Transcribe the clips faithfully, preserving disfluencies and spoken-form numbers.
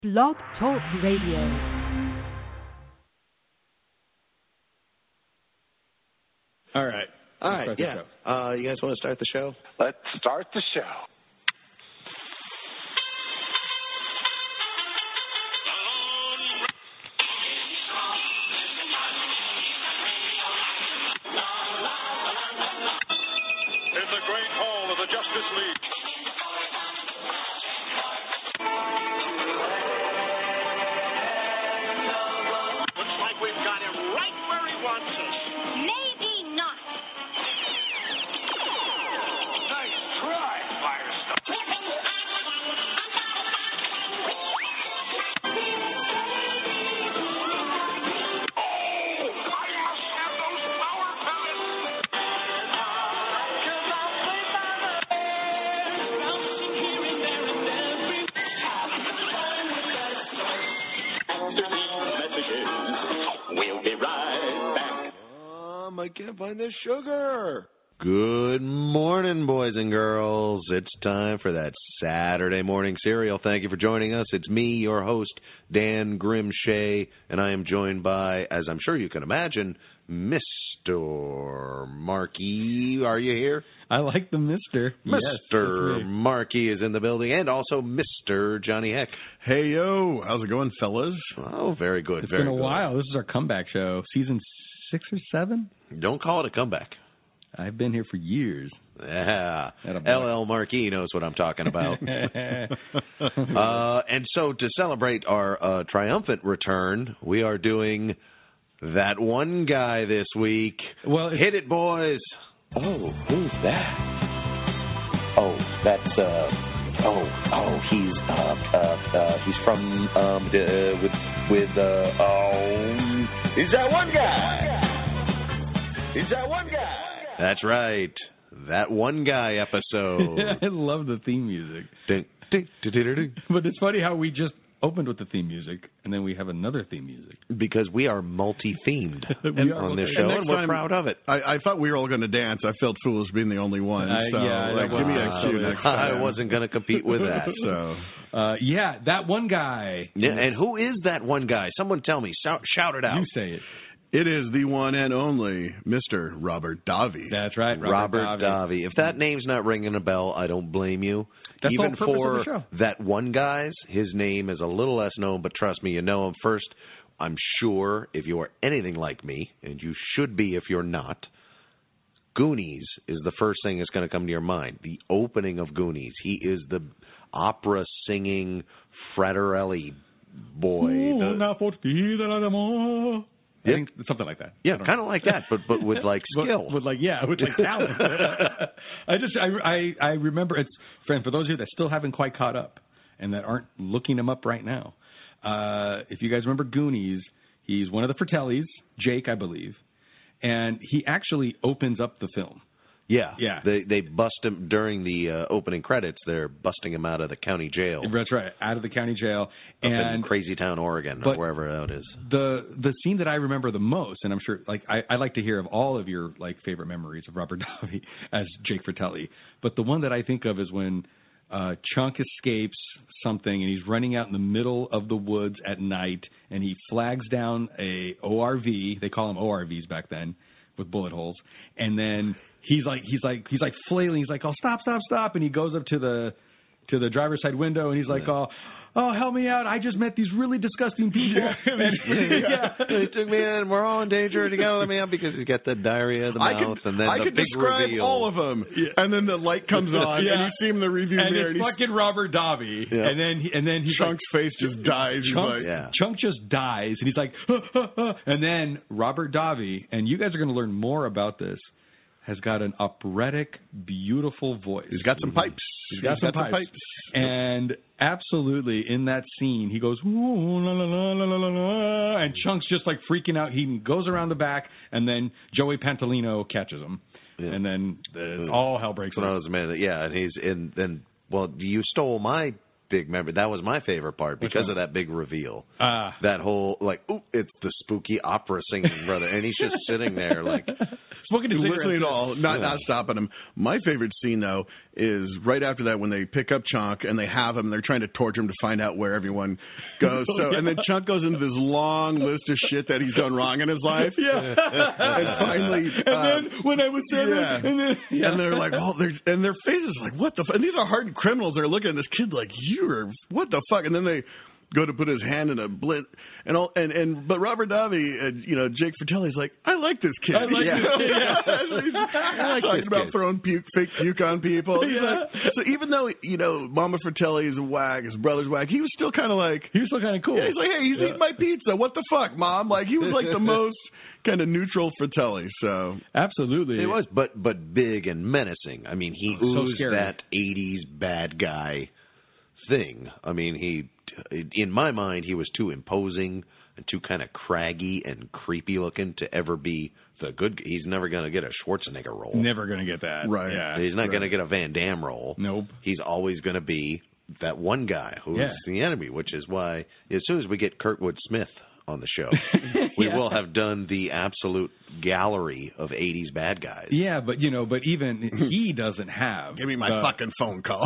Blog Talk Radio. All right. All right, yeah. Uh, you guys want to start the show? Let's start the show. In the great hall of the Justice League. Looks like we've got him right where he wants us. Maybe not. Nice try, Firestone. Oh, I must have those power pellets. We'll be right back. Um, I can't find the sugar. Good morning, boys and girls. It's time for that Saturday morning cereal. Thank you for joining us. It's me, your host, Dan Grimshay, and I am joined by, as I'm sure you can imagine, Mister Markey. Are you here? I like the Mister Mister Yes, Markey is in the building, and also Mister Johnny Heck. Hey, yo. How's it going, fellas? Oh, very good. It's very been a good. while. This is our comeback show, season six or seven. Don't call it a comeback. I've been here for years. Yeah. Attaboy. L L Marquis knows what I'm talking about. uh, and so to celebrate our uh, triumphant return, we are doing That One Guy this week. Well, it's- hit it, boys. Oh, who's that? Oh, that's, uh, oh, oh, he's, uh, uh, uh, he's from, um, uh, with, with, uh, oh, he's that one guy. He's that one guy. That's right. That One Guy episode. I love the theme music. Ding, ding, ding, ding, ding. But it's funny how we just opened with the theme music, and then we have another theme music. Because we are multi-themed We are on this multi- show, And and, next we're time- proud of it. I, I thought we were all going to dance. I felt foolish being the only one. Uh, so, yeah, like, that give me was- a cue next time. I wasn't going to compete with that. So, Uh, yeah, that one guy. Yeah, and who is that one guy? Someone tell me. Shout, shout it out. You say it. it is the one and only Mister Robert Davi. That's right, Robert, Robert Davi. Davi. If that name's not ringing a bell, I don't blame you. That's the Even whole purpose for of the show. that one guy's, his name is a little less known, but trust me, you know him. First, I'm sure if you are anything like me, and you should be if you're not, Goonies is the first thing that's going to come to your mind. The opening of Goonies. He is the opera-singing Fraterelli boy. The- Una fortuna d'amore. I Yeah. think it's something like that. yeah, kind of like that, but but with like But- skill. With like, yeah, with like talent. I just, I, I, I remember, it's, friend, for those of you that still haven't quite caught up and that aren't looking him up right now, uh, if you guys remember Goonies, he's one of the Fratellis, Jake, I believe, and he actually opens up the film. Yeah, Yeah. They they bust him during the uh, opening credits. They're busting him out of the county jail That's right, out of the county jail. up and in Crazy Town, Oregon, or but- wherever that is. the the scene that I remember the most, and I'm sure, like, I, I like to hear of all of your like favorite memories of Robert Davi as Jake Fratelli, but the one that I think of is when uh, Chunk escapes something and he's running out in the middle of the woods at night, and he flags down a O R V. They call them O R Vs back then, with bullet holes, and then he's like he's like he's like flailing. He's like, "Oh, stop, stop, stop!" And he goes up to the to the driver's side window, and he's like, "Oh, oh, help me out! I just met these really disgusting people." And- yeah. They took me in. We're all in danger. You gotta let me out because he's got the diarrhea of the I mouth, could, and then I the could big describe reveal. all of them, and then the light comes on, Yeah. and you see him in the review and mirror, it's and he's, fucking Robert Davi, Yeah. and then he, and then he's Chunk's face just dies. He's Chunk, like, Yeah. Chunk just dies, and he's like, "Huh, huh, huh." And then Robert Davi, and you guys are going to learn more about this, has got an operatic, beautiful voice. he's got some pipes. He's got, some, pipes. And absolutely, in that scene, he goes, "Ooh, la, la, la, la, la, la," and Chunk's just like freaking out. He goes around the back, and then Joey Pantolino catches him. Yeah. And then uh, all hell breaks When I loose. was a man, yeah, and he's in. Then well, you stole my big memory. That was my favorite part because one? of that big reveal. Ah. That whole, like, ooh, it's the spooky opera singing brother. And he's just sitting there like... Smoking his cigarette. listening to all, not Yeah. not stopping him. My favorite scene though is right after that when they pick up Chunk and they have him. They're trying to torture him to find out where everyone goes. So and then Chunk goes into this long list of shit that he's done wrong in his life. Yeah. And finally, and uh, then when I was seven, yeah. and then yeah. and they're like, oh, they're and their faces like, what the? F-? And these are hardened criminals. They're looking at this kid like, you're what the fuck? And then they go to put his hand in a blit and all and, and but Robert Davi and you know Jake Fratelli's like, I like this kid. I like You this know? kid, yeah. He's I like talking this about kid. throwing puke, fake puke on people. He's Yeah. like, so even though you know Mama Fratelli's a wag, his brother's wag, he was still kind of like. he was still kind of cool. Yeah, he's like, hey, he's Yeah. eating my pizza. What the fuck, Mom? Like, he was like the most kind of neutral Fratelli. So Absolutely. It was, but but big and menacing. I mean, he So oozed scary. that eighties bad guy thing. I mean, he, in my mind, he was too imposing and too kind of craggy and creepy looking to ever be the good. He's never going to get a Schwarzenegger role. Never going to get that. Right. Yeah. He's not Right. going to get a Van Damme role. Nope. He's always going to be that one guy who's Yeah. the enemy, which is why as soon as we get Kurtwood Smith on the show, we Yeah. will have done the absolute gallery of eighties bad guys. Yeah, but you know, but even he doesn't have. give me my the- fucking phone call.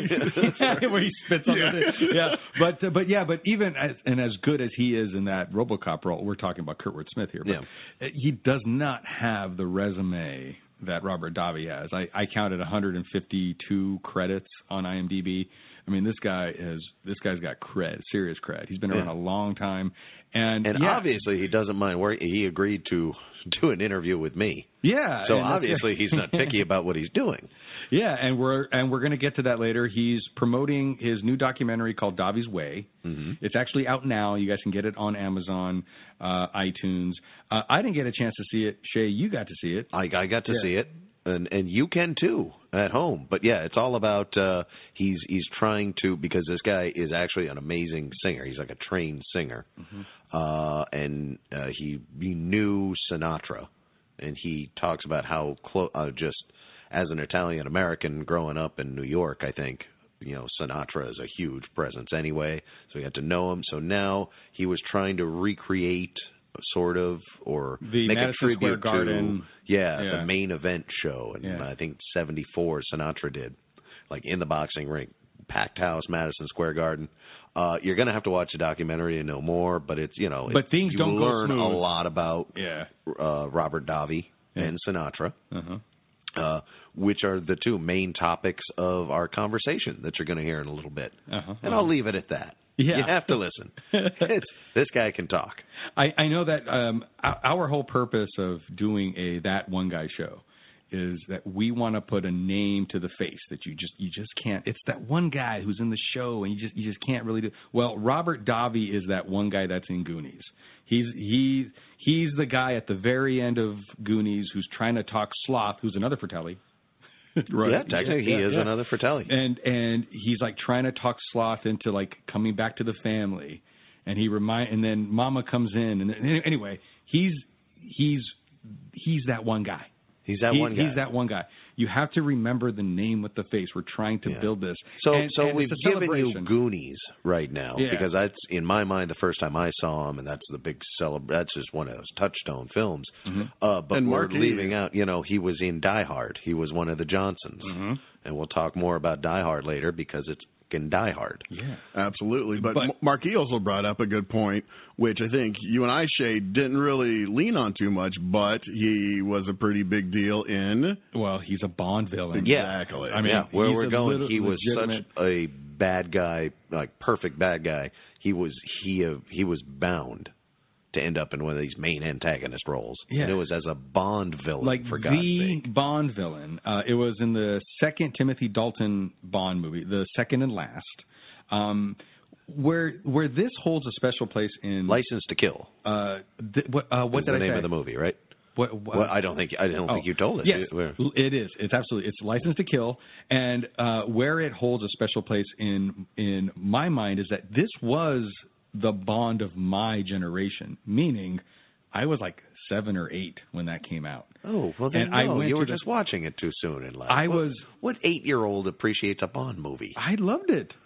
where he spits on Yeah. the thing. Yeah, but uh, but yeah, but even as, and as good as he is in that RoboCop role, we're talking about Kurtwood Smith here. But Yeah. he does not have the resume that Robert Davi has. I, I counted one hundred fifty-two credits on IMDb. I mean, this guy is this guy's got cred, serious cred. He's been around Yeah. a long time, and And yeah, obviously, he doesn't mind where he agreed to do an interview with me. yeah. So and that's- obviously, he's not picky about what he's doing. Yeah, and we're and we're going to get to that later. He's promoting his new documentary called Davi's Way. Mm-hmm. It's actually out now. You guys can get it on Amazon, uh, iTunes. Uh, I didn't get a chance to see it. Shay, you got to see it. I, I got to Yeah. see it, and and you can too at home. But yeah, it's all about uh, he's he's trying to because this guy is actually an amazing singer. He's like a trained singer, Mm-hmm. uh, and uh, he he knew Sinatra, and he talks about how close uh, just as an Italian American growing up in New York, I think. You know, Sinatra is a huge presence anyway, so he had to know him. So now he was trying to recreate, sort of, or The make Madison a tribute Square Garden. to, yeah, Yeah. the main event show, and Yeah. I think seventy-four Sinatra did, like in the boxing ring, packed house, Madison Square Garden. Uh, you're gonna have to watch the documentary to know more, but it's you know, But it, things you don't go learn a smooth. lot about Yeah. uh, Robert Davi Yeah. and Sinatra. Uh-huh. Uh, which are the two main topics of our conversation that you're going to hear in a little bit. Uh-huh. And I'll leave it at that. Yeah. You have to listen. It's, this guy can talk. I, I know that um, our, our whole purpose of doing a That One Guy show is that we want to put a name to the face that you just you just can't. It's that one guy who's in the show and you just you just can't really do. Well, Robert Davi is that one guy that's in Goonies. He's he he's the guy at the very end of Goonies who's trying to talk Sloth, who's another Fratelli. Right. Yeah, technically Yeah, he yeah, is yeah. another Fratelli. And and he's like trying to talk Sloth into like coming back to the family, and he remind and then Mama comes in and then, anyway he's he's he's that one guy. He's that He- one guy. He's that one guy. You have to remember the name with the face. We're trying to Yeah. build this. So, And- so and we've it's a given you celebration. Goonies right now Yeah. because that's in my mind the first time I saw him, and that's the big celeb. That's just one of those touchstone films. Mm-hmm. Uh, but And we're Marky- leaving out. You know, he was in Die Hard. He was one of the Johnsons, Mm-hmm. and we'll talk more about Die Hard later because it's fucking Die Hard. Yeah. Absolutely. But, But- M Marky also brought up a good point, which I think you and I, Shay, didn't really lean on too much, but he was a pretty big deal in. Well, he's a Bond villain. Yeah. Exactly. I mean, yeah, where he's we're a going, little he was legitimate- such a bad guy, like perfect bad guy. He was he uh, he was bound to end up in one of these main antagonist roles. Yeah. And it was as a Bond villain, like for God's the sake. Bond villain. Uh, it was in the second Timothy Dalton Bond movie, the second and last, um, where where this holds a special place in. License to Kill. Uh, th- what uh, what is did the I name say? of the movie, right? What, what, Well, I don't think I don't Oh, think you told us. Yes, Where- it is. It's absolutely. It's License to Kill, and uh, where it holds a special place in in my mind is that this was the Bond of my generation. Meaning, I was like seven or eight when that came out. Oh, well then And no, I went you to were the- just watching it too soon in life. I What- was- What eight-year-old appreciates a Bond movie? I loved it.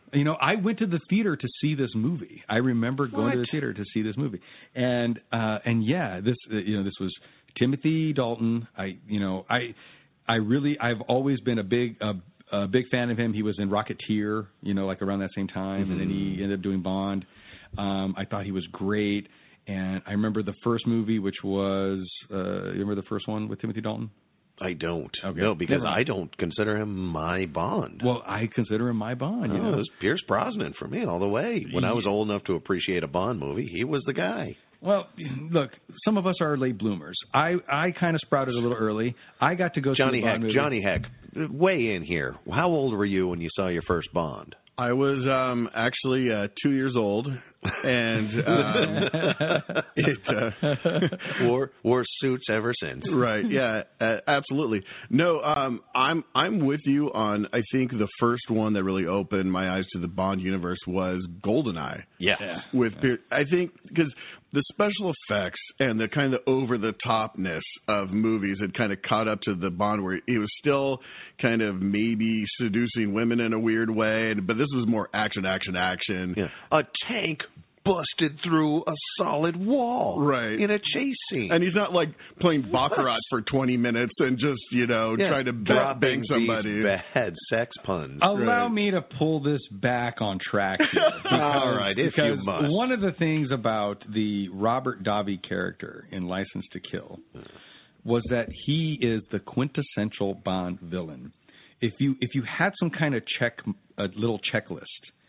You know, I went to the theater to see this movie. I remember going What? to the theater to see this movie, and uh, and yeah, this uh, you know this was Timothy Dalton. I you know I I really I've always been a big uh, a big fan of him. He was in Rocketeer, you know, like around that same time, mm-hmm. and then he ended up doing Bond. Um, I thought he was great, and I remember the first movie, which was uh, you remember the first one with Timothy Dalton? I don't. Okay. No, because Never mind. I don't consider him my Bond. Well, I consider him my Bond. You Oh, know, it was Pierce Brosnan for me all the way. When I was old enough to appreciate a Bond movie, he was the guy. Well, look, some of us are late bloomers. I, I kind of sprouted a little early. I got to go Johnny see a Bond Heck, movie. Johnny Heck, weigh in here. How old were you when you saw your first Bond? I was um, actually uh, two years old, and um, it uh, wore wore suits ever since. right, yeah, uh, absolutely. No, um, I'm I'm with you on. I think the first one that really opened my eyes to the Bond universe was GoldenEye. Yeah. Yeah. With Pier- I think because the special effects and the kind of over the topness of movies had kind of caught up to the Bond, where he was still kind of maybe seducing women in a weird way, but this was more action, action, action. Yeah. A tank busted through a solid wall. Right. In a chase scene. And he's not like playing Baccarat for twenty minutes and just, you know, yeah. trying to ba- Dropping bang somebody. these bad sex puns. Allow Right. me to pull this back on track here. All right, if you Because must. one of the things about the Robert Davi character in License to Kill was that he is the quintessential Bond villain. If you if you had some kind of check, a little checklist,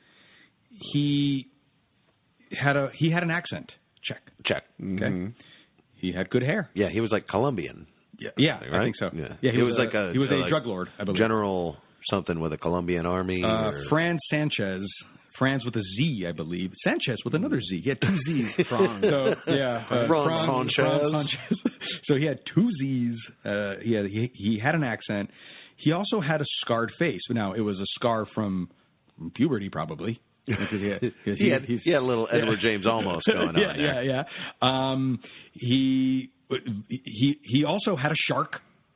he had a he had an accent. Check. Check. Okay. Mm-hmm. He had good hair. Yeah, he was like Colombian. Yeah, yeah, Right? I think so. Yeah. he, He was, was like a- he was a like drug lord, I believe. General something with a Colombian army. Uh, or... Fran Sanchez, Franz with a Z, I believe. Sanchez with another Z. He had two Z's. Franz. So yeah, uh, Franz Franz- Sanchez. Franz Sanchez. So he had two Z's. Uh, he had he, he had an accent. He also had a scarred face. Now it was a scar from puberty, probably. Because he had, because he, had, he's- he had a little Edward James almost going yeah, on there. yeah, yeah. Um, he he he also had a shark,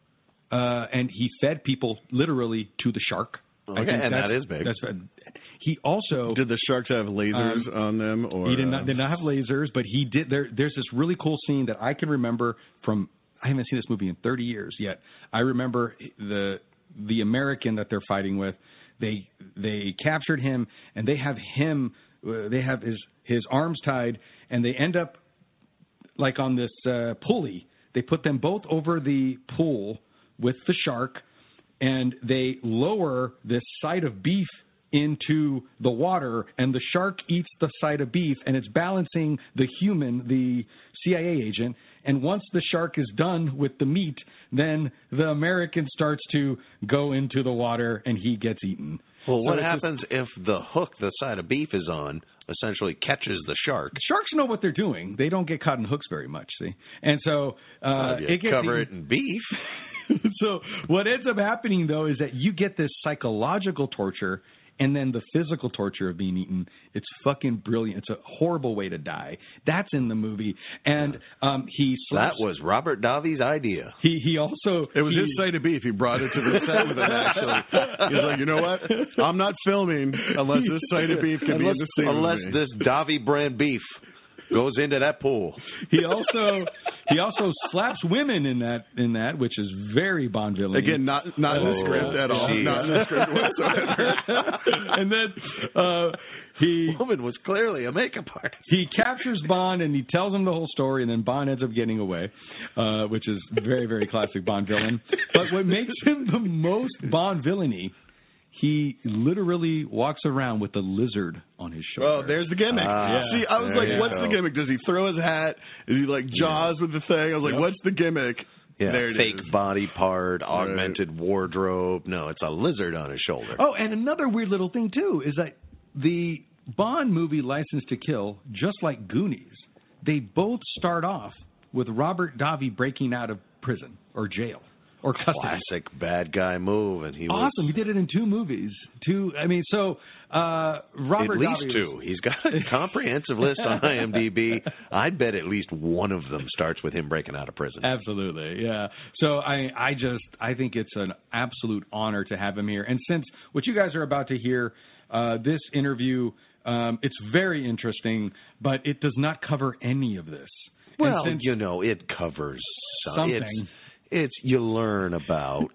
uh, and he fed people literally to the shark. I Okay, think and that's- that is big. That's, he also Did the sharks have lasers Um, on them? Or he did not uh, did not have lasers, but he did. There, there's this really cool scene that I can remember from. I haven't seen this movie in thirty years yet. I remember the the American that they're fighting with. They they captured him, and they have him. Uh, they have his his arms tied, and they end up like on this uh, pulley. They put them both over the pool with the shark, and they lower this side of beef into the water, and the shark eats the side of beef, and it's balancing the human, the C I A agent. And once the shark is done with the meat, then the American starts to go into the water, and he gets eaten. Well, So what it's just- happens if the hook the side of beef is on essentially catches the shark? Sharks know what they're doing. They don't get caught in hooks very much, see? And so uh, Uh, you it gets cover eaten. it in beef. So what ends up happening, though, is that you get this psychological torture and then the physical torture of being eaten. It's fucking brilliant. It's a horrible way to die. That's in the movie. And um, he That slaps, was Robert Davi's idea. he he also It was he, his side of beef. He brought it to the set with him, actually. He was like, you know what? I'm not filming unless this side of beef can be in Unless, the scene with unless me. this Davi brand beef goes into that pool. he also he also slaps women in that in that, which is very Bond villain. Again, not not in the Oh, script at all. geez. Not in the script whatsoever. and then uh, he Woman was clearly a makeup artist. he captures Bond and he tells him the whole story, and then Bond ends up getting away, uh, which is very, very classic Bond villain. But what makes him the most Bond villainy, he literally walks around with a lizard on his shoulder. Well, there's the gimmick. Ah, See, I was there like, you what's go. the gimmick? Does he throw his hat? Is he like Jaws with the thing? I was like, Yep. what's the gimmick? Yeah, There it fake is. body part, augmented wardrobe. No, it's a lizard on his shoulder. Oh, and another weird little thing, too, is that the Bond movie License to Kill, just like Goonies, they both start off with Robert Davi breaking out of prison or jail or custody. Classic bad guy move, and he was Awesome. He did it in two movies. Two. I mean, so uh, Robert at least Davi was- two. He's got a comprehensive list on IMDb. I'd bet at least one of them starts with him breaking out of prison. Absolutely, yeah. So I, I just, I think it's an absolute honor to have him here. And since what you guys are about to hear uh, this interview, um, it's very interesting, but it does not cover any of this. Well, and since, you know, it covers some, something. It's, it's you learn about.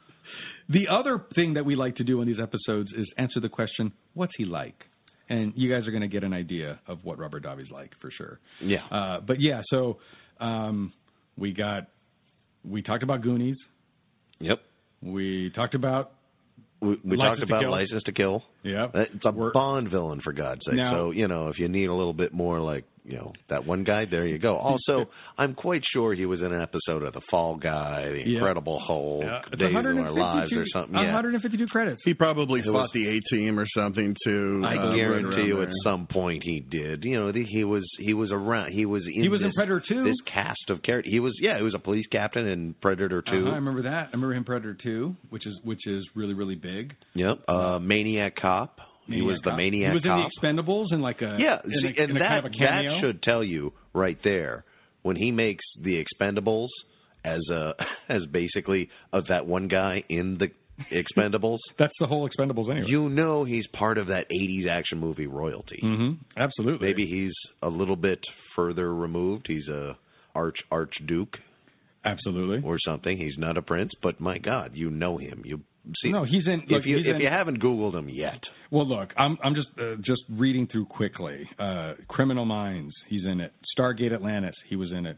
The other thing that we like to do on these episodes is answer the question, what's he like? And you guys are going to get an idea of what Robert Davi's like for sure. Yeah. Uh, but yeah, so um, we got, we talked about Goonies. Yep. We talked about We, we License talked to about Kill. License to Kill. Yeah. It's a We're- Bond villain, for God's sake. Now- So, you know, if you need a little bit more like, you know, that one guy, there you go. Also, I'm quite sure he was in an episode of The Fall Guy, The Yeah. Incredible Hulk, Yeah. It's Days of Our Lives or something. Yeah. one hundred fifty-two credits. He probably fought was- the A-Team or something too. I uh, right guarantee around you, there. at some point he did. You know, he was he was around. He was in He was this, in Predator two. This cast of characters. He was yeah. He was a police captain in Predator two. Uh-huh, I remember that. I remember him Predator two, which is which is really really big. Yep. Uh, Maniac Cop. he was the Cop. Maniac He was Cop. in the Expendables in like a Yeah, in see, a, and in a that kind of a cameo. that should tell you right there when he makes the Expendables as a as basically of that one guy in the Expendables. That's the whole Expendables anyway. You know he's part of that eighties action movie royalty. Mm-hmm. Absolutely. Maybe he's a little bit further removed. He's a arch archduke Absolutely. or something. He's not a prince, but my God, you know him. You see. No, he's in. Look, if you he's if in, you haven't Googled him yet, Well, look, I'm I'm just uh, just reading through quickly. Uh, Criminal Minds, he's in it. Stargate Atlantis, he was in it.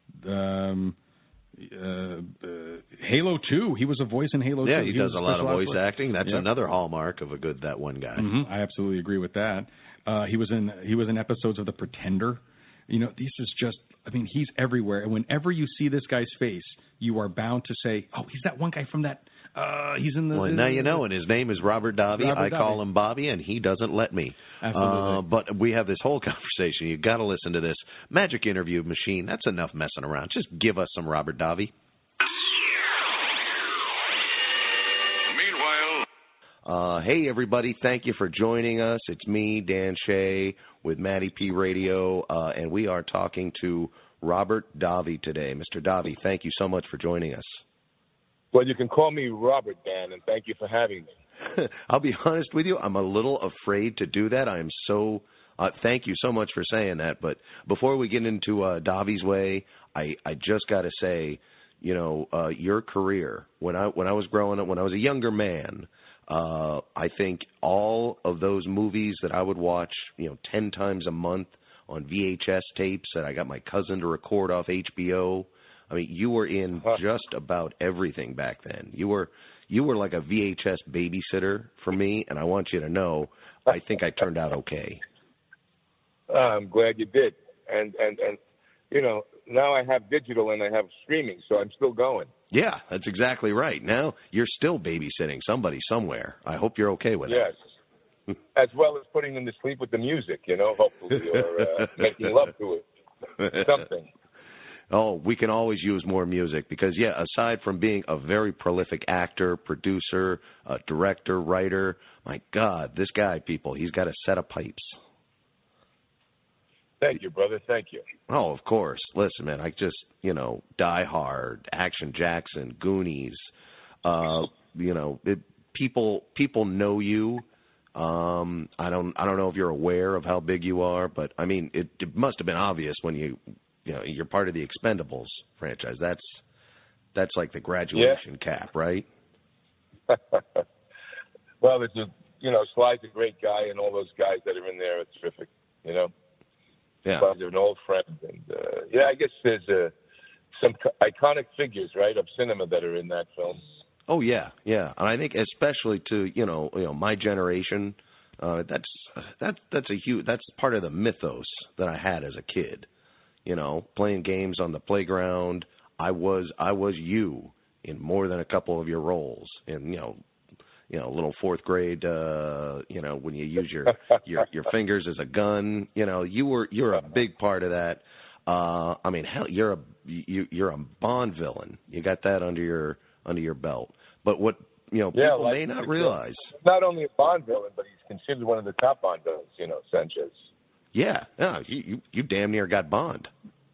Um, uh, uh, Halo two, he was a voice in Halo yeah, two. he, He does was a lot of special voice ops- acting. That's Yep. another hallmark of a good that one guy. Mhm, I absolutely agree with that. Uh, he was in he was in episodes of The Pretender. You know, this is just. I mean, he's everywhere. And whenever you see this guy's face, you are bound to say, "Oh, he's that one guy from that." Uh, he's in the. Well, now you know, and his name is Robert Davi. Robert I call Davi. him Bobby, and he doesn't let me. Absolutely. Uh, but we have this whole conversation. You've got to listen to this. Magic Interview Machine, that's enough messing around. Just give us some Robert Davi. Meanwhile, Uh, hey, everybody. Thank you for joining us. It's me, Dan Shea, with Matty P Radio, uh, and we are talking to Robert Davi today. Mister Davi, thank you so much for joining us. Well, you can call me Robert, Dan, and thank you for having me. I'll be honest with you, I'm a little afraid to do that. I am so uh, thank you so much for saying that. But before we get into uh, Davi's way, I, I just got to say, you know, uh, your career when I when I was growing up, when I was a younger man, uh, I think all of those movies that I would watch, you know, ten times a month on V H S tapes that I got my cousin to record off H B O. I mean, you were in just about everything back then. You were you were like a V H S babysitter for me, and I want you to know, I think I turned out okay. Uh, I'm glad you did. And, and, and, you know, now I have digital and I have streaming, so I'm still going. Yeah, that's exactly right. Now you're still babysitting somebody somewhere. I hope you're okay with Yes. As well as putting them to sleep with the music, you know, hopefully, or uh, making love to it. it. Something. Oh, we can always use more music because, yeah, aside from being a very prolific actor, producer, uh, director, writer, my God, this guy, people, he's got a set of pipes. Thank you, brother. Thank you. Oh, of course. Listen, man, I just, you know, Die Hard, Action Jackson, Goonies, uh, you know, it, people people know you. Um, I don't I don't know if you're aware of how big you are, but I mean, it, it must have been obvious when you, you know, you're part of the Expendables franchise. That's that's like the graduation Yeah. cap, right? Well, it's a, you know, Sly's a great guy, and all those guys that are in there are terrific, you know. Yeah. But they're an old friend, and uh, yeah, I guess there's uh, some co- iconic figures, right, of cinema that are in that film. Oh yeah, yeah, and I think especially to you know you know my generation, uh, that's that that's a huge that's part of the mythos that I had as a kid. You know, playing games on the playground. I was I was you in more than a couple of your roles. In you know, you know, little fourth grade. Uh, you know, when you use your your your fingers as a gun. You know, you were you're a big part of that. Uh, I mean, hell, you're a you you're a Bond villain. You got that under your under your belt. But what you know, Yeah, people like may not the- realize. Not only a Bond villain, but he's considered one of the top Bond villains, you know, Sanchez. Yeah, yeah, you, you you damn near got Bond.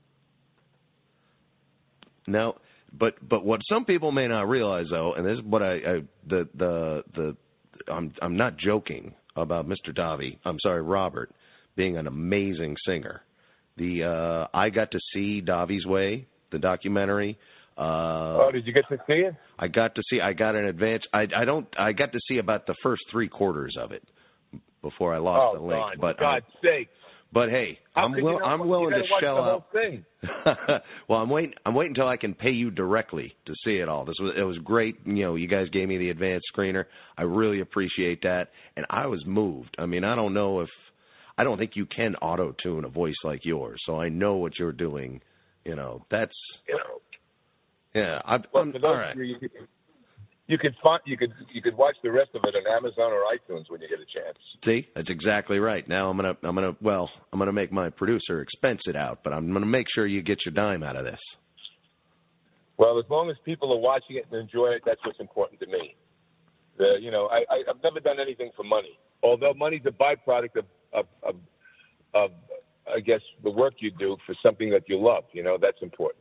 Now, but but what some people may not realize though, and this is what I, I the the the I'm I'm not joking about Mister Davi, I'm sorry, Robert, being an amazing singer. The uh, I got to see Davi's Way, the documentary. Uh, oh, did you get to see it? I got to see. I got an advance. I, I don't. I got to see about the first three quarters of it before I lost oh, the link. God, but God's uh, sake! But hey, How I'm could will, you not, I'm willing you to watch shell the whole out. Thing. well, I'm waiting. I'm waiting until I can pay you directly to see it all. This was it was great. You know, you guys gave me the advanced screener. I really appreciate that, and I was moved. I mean, I don't know if I don't think you can auto tune a voice like yours. So I know what you're doing. You know, that's You know. yeah. I, Well, I'm, for those all of right. you, you could, you could find, you could you could watch the rest of it on Amazon or iTunes when you get a chance. See, that's exactly right. Now I'm gonna, I'm gonna, well, I'm gonna make my producer expense it out, but I'm gonna make sure you get your dime out of this. Well, as long as people are watching it and enjoy it, that's what's important to me. The, you know, I, I, I've never done anything for money. Although money's a byproduct of, of, of, of, I guess, the work you do for something that you love. You know, that's important.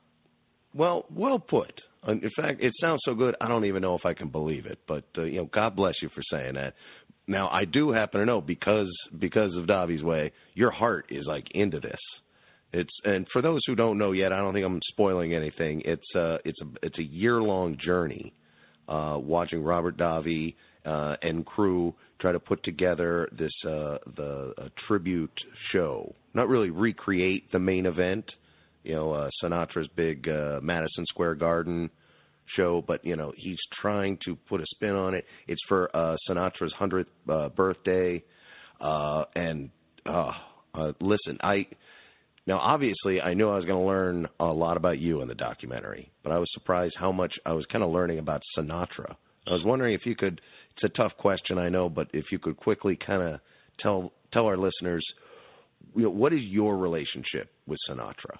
Well, well put. In fact, it sounds so good, I don't even know if I can believe it. But uh, you know, God bless you for saying that. Now, I do happen to know because because of Davi's Way, your heart is like into this. It's and for those who don't know yet, I don't think I'm spoiling anything. It's uh it's a it's a year long journey, uh, watching Robert Davi uh, and crew try to put together this uh, the uh, tribute show. Not really recreate the main event. You know, uh, Sinatra's big uh, Madison Square Garden show, but, you know, he's trying to put a spin on it. It's for uh, Sinatra's hundredth uh, birthday. Uh, and, uh, uh, listen, I now, obviously, I knew I was going to learn a lot about you in the documentary, but I was surprised how much I was kind of learning about Sinatra. I was wondering if you could, it's a tough question, I know, but if you could quickly kind of tell tell our listeners, you know, what is your relationship with Sinatra?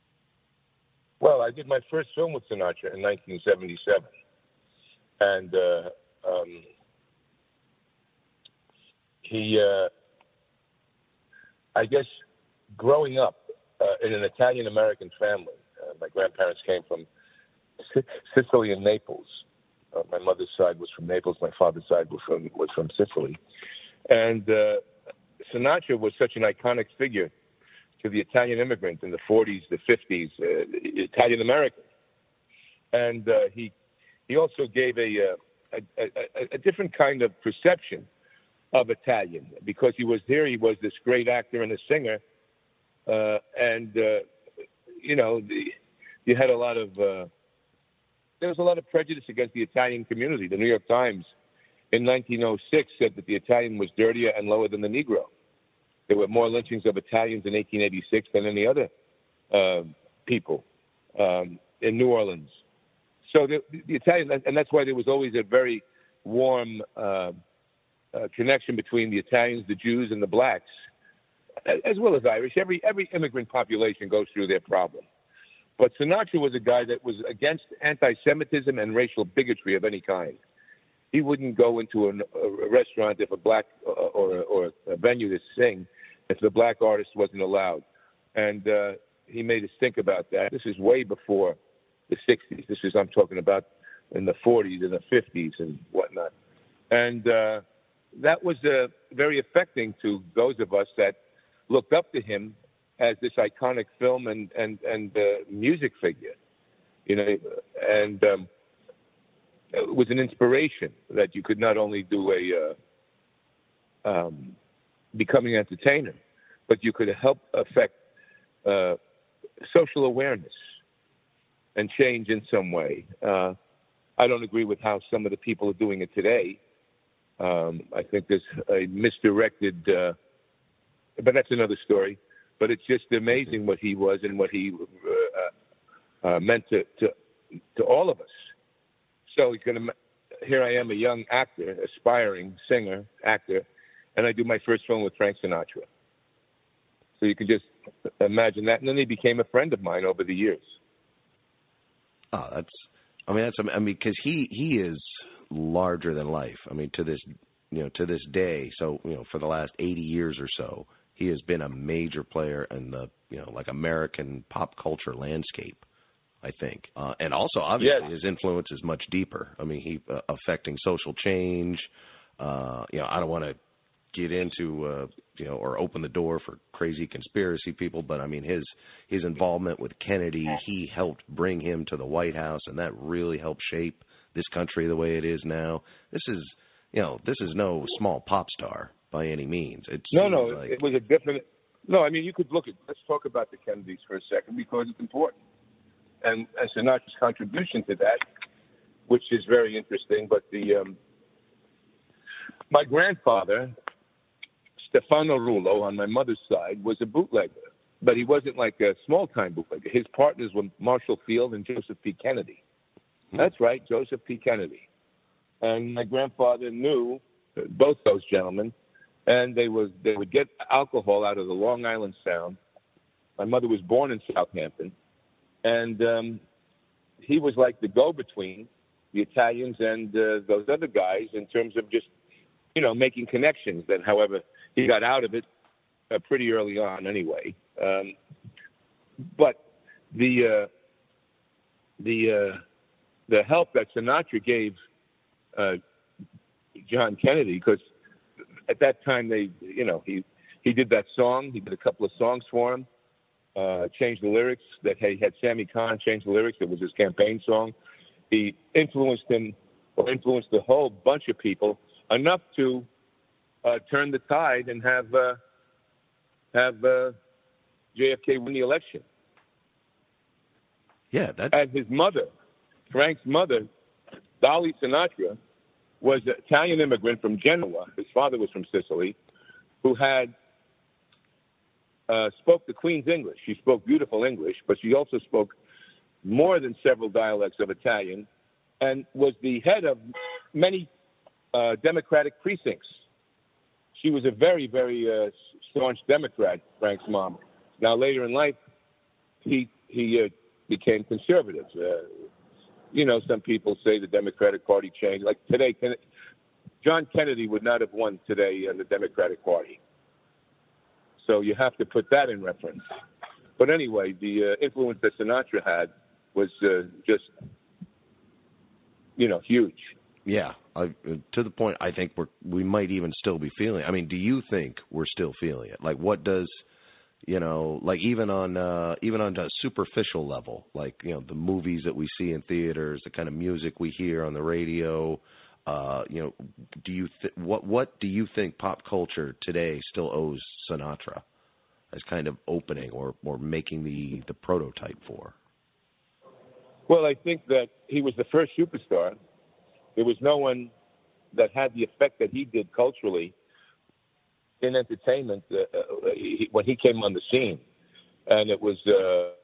Well, I did my first film with Sinatra in nineteen seventy-seven. And uh, um, he, uh, I guess, growing up uh, in an Italian-American family, uh, my grandparents came from Sicily and Naples. Uh, my mother's side was from Naples. My father's side was from, was from Sicily. And uh, Sinatra was such an iconic figure to the Italian immigrant in the forties, the fifties, uh, Italian American, and uh, he he also gave a, uh, a, a a different kind of perception of Italian because he was here. He was this great actor and a singer, uh, and uh, you know the, you had a lot of uh, there was a lot of prejudice against the Italian community. The New York Times in nineteen oh six said that the Italian was dirtier and lower than the Negro. There were more lynchings of Italians in eighteen eighty-six than any other uh, people um, in New Orleans. So the, the Italian, and that's why there was always a very warm uh, uh, connection between the Italians, the Jews, and the blacks, as well as Irish. Every every immigrant population goes through their problem. But Sinatra was a guy that was against anti-Semitism and racial bigotry of any kind. He wouldn't go into an, a restaurant if a black uh, or, or a venue to sing if the black artist wasn't allowed. And uh, he made us think about that. This is way before the sixties. This is, I'm talking about in the forties and the fifties and whatnot. And uh, that was uh, very affecting to those of us that looked up to him as this iconic film and, and, and uh, music figure. You know, and... Um, it was an inspiration that you could not only do a uh, um, becoming an entertainer, but you could help affect uh, social awareness and change in some way. Uh, I don't agree with how some of the people are doing it today. Um, I think there's a misdirected, uh, but that's another story. But it's just amazing what he was and what he uh, uh, meant to, to to all of us. So he's going to. Here I am, a young actor, aspiring singer, actor, and I do my first film with Frank Sinatra. So you can just imagine that. And then he became a friend of mine over the years. Oh, that's. I mean, that's. I mean, because he he is larger than life. I mean, to this you know to this day. So you know, for the last eighty years or so, he has been a major player in the you know like American pop culture landscape. I think. Uh, and also, obviously, yes. his influence is much deeper. I mean, he uh, affecting social change. Uh, you know, I don't want to get into, uh, you know, or open the door for crazy conspiracy people, but I mean, his his involvement with Kennedy, he helped bring him to the White House, and that really helped shape this country the way it is now. This is, you know, this is no small pop star by any means. It's no, no, like, it was a different. No, I mean, you could look at. Let's talk about the Kennedys for a second because it's important, and, and Sinatra's contribution to that, which is very interesting. But the um, my grandfather, Stefano Rullo, on my mother's side, was a bootlegger, but he wasn't like a small-time bootlegger. His partners were Marshall Field and Joseph P. Kennedy. Hmm. That's right, Joseph P. Kennedy. And my grandfather knew both those gentlemen, and they was they would get alcohol out of the Long Island Sound. My mother was born in Southampton, and um, he was like the go-between the Italians and uh, those other guys in terms of just, you know, making connections. That, however, he got out of it uh, pretty early on anyway. Um, but the uh, the uh, the help that Sinatra gave uh, John Kennedy, because at that time they, you know, he he did that song. He did a couple of songs for him. Uh, changed the lyrics. That he had Sammy Kahn change the lyrics. It was his campaign song. He influenced him, or influenced a whole bunch of people enough to uh, turn the tide and have uh, have uh, J F K win the election. Yeah, that. And his mother, Frank's mother, Dolly Sinatra, was an Italian immigrant from Genoa. His father was from Sicily, who had uh, spoke the Queen's English. She spoke beautiful English, but she also spoke more than several dialects of Italian, and was the head of many uh, Democratic precincts. She was a very, very uh, staunch Democrat, Frank's mom. Now, later in life, he he uh, became conservative. Uh, you know, some people say the Democratic Party changed. Like today, Ken- John Kennedy would not have won today in the Democratic Party. So you have to put that in reference. But anyway, the uh, influence that Sinatra had was uh, just, you know, huge. Yeah, I, to the point I think we're we might even still be feeling. I mean, do you think we're still feeling it? Like, what does, you know, like even on uh, even on a superficial level, like, you know, the movies that we see in theaters, the kind of music we hear on the radio, uh, you know, do you th- what what do you think pop culture today still owes Sinatra as kind of opening or or making the the prototype for? Well, I think that he was the first superstar. There was no one that had the effect that he did culturally in entertainment uh, uh, he, when he came on the scene. And it was uh,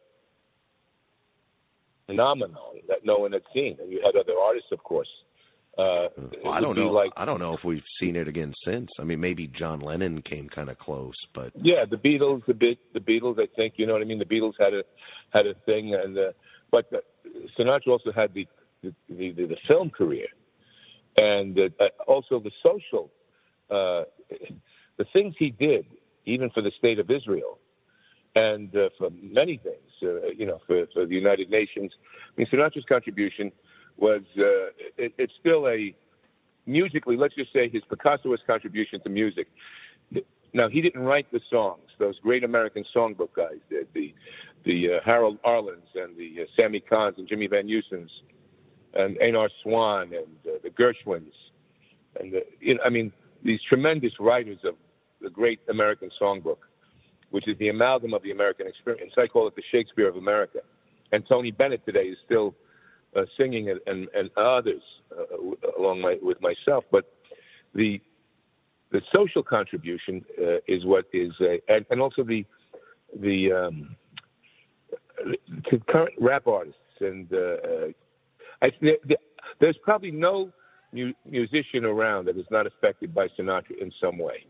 phenomenal that no one had seen. And you had other artists, of course. Uh, well, I don't know. Like, I don't know if we've seen it again since. I mean, maybe John Lennon came kind of close, but yeah, the Beatles, the bit, the Beatles. I think you know what I mean. The Beatles had a had a thing, and uh, but uh, Sinatra also had the the, the, the film career, and uh, also the social, uh, the things he did, even for the State of Israel, and uh, for many things. Uh, you know, for, for the United Nations. I mean, Sinatra's contribution was uh, it, it's still a musically, let's just say his Picassoist contribution to music. Now, he didn't write the songs. Those great American songbook guys did, the the uh, Harold Arlen's and the uh, Sammy Kahns and Jimmy Van Heusen's and Einar Swan and uh, the Gershwins. And, the, you know, I mean, these tremendous writers of the great American songbook, which is the amalgam of the American experience. I call it the Shakespeare of America. And Tony Bennett today is still Uh, singing and, and, and others uh, along my, with myself, but the the social contribution uh, is what is, uh, and, and also the the um, current rap artists, and uh, uh, I, the, there's probably no mu- musician around that is not affected by Sinatra in some way.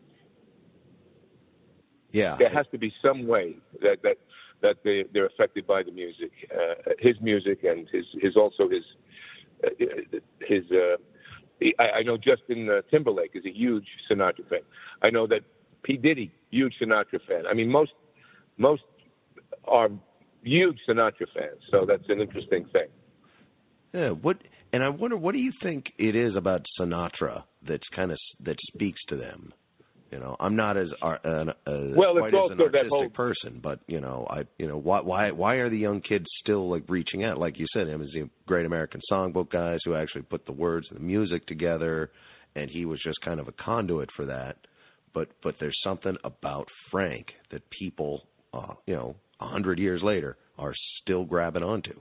Yeah, there has to be some way that that. that they, they're affected by the music, uh, his music, and his, his also his, uh, his. Uh, I, I know Justin uh, Timberlake is a huge Sinatra fan. I know that P. Diddy, huge Sinatra fan. I mean, most most are huge Sinatra fans, so that's an interesting thing. Yeah. What? And I wonder, what do you think it is about Sinatra that's kind of that speaks to them? You know, I'm not as uh, an, uh, well, quite it's as also an that artistic whole person, but you know, I you know why why why are the young kids still like reaching out? Like you said, him as the Great American Songbook guys who actually put the words and the music together, and he was just kind of a conduit for that. But but there's something about Frank that people, uh, you know, a hundred years later are still grabbing onto.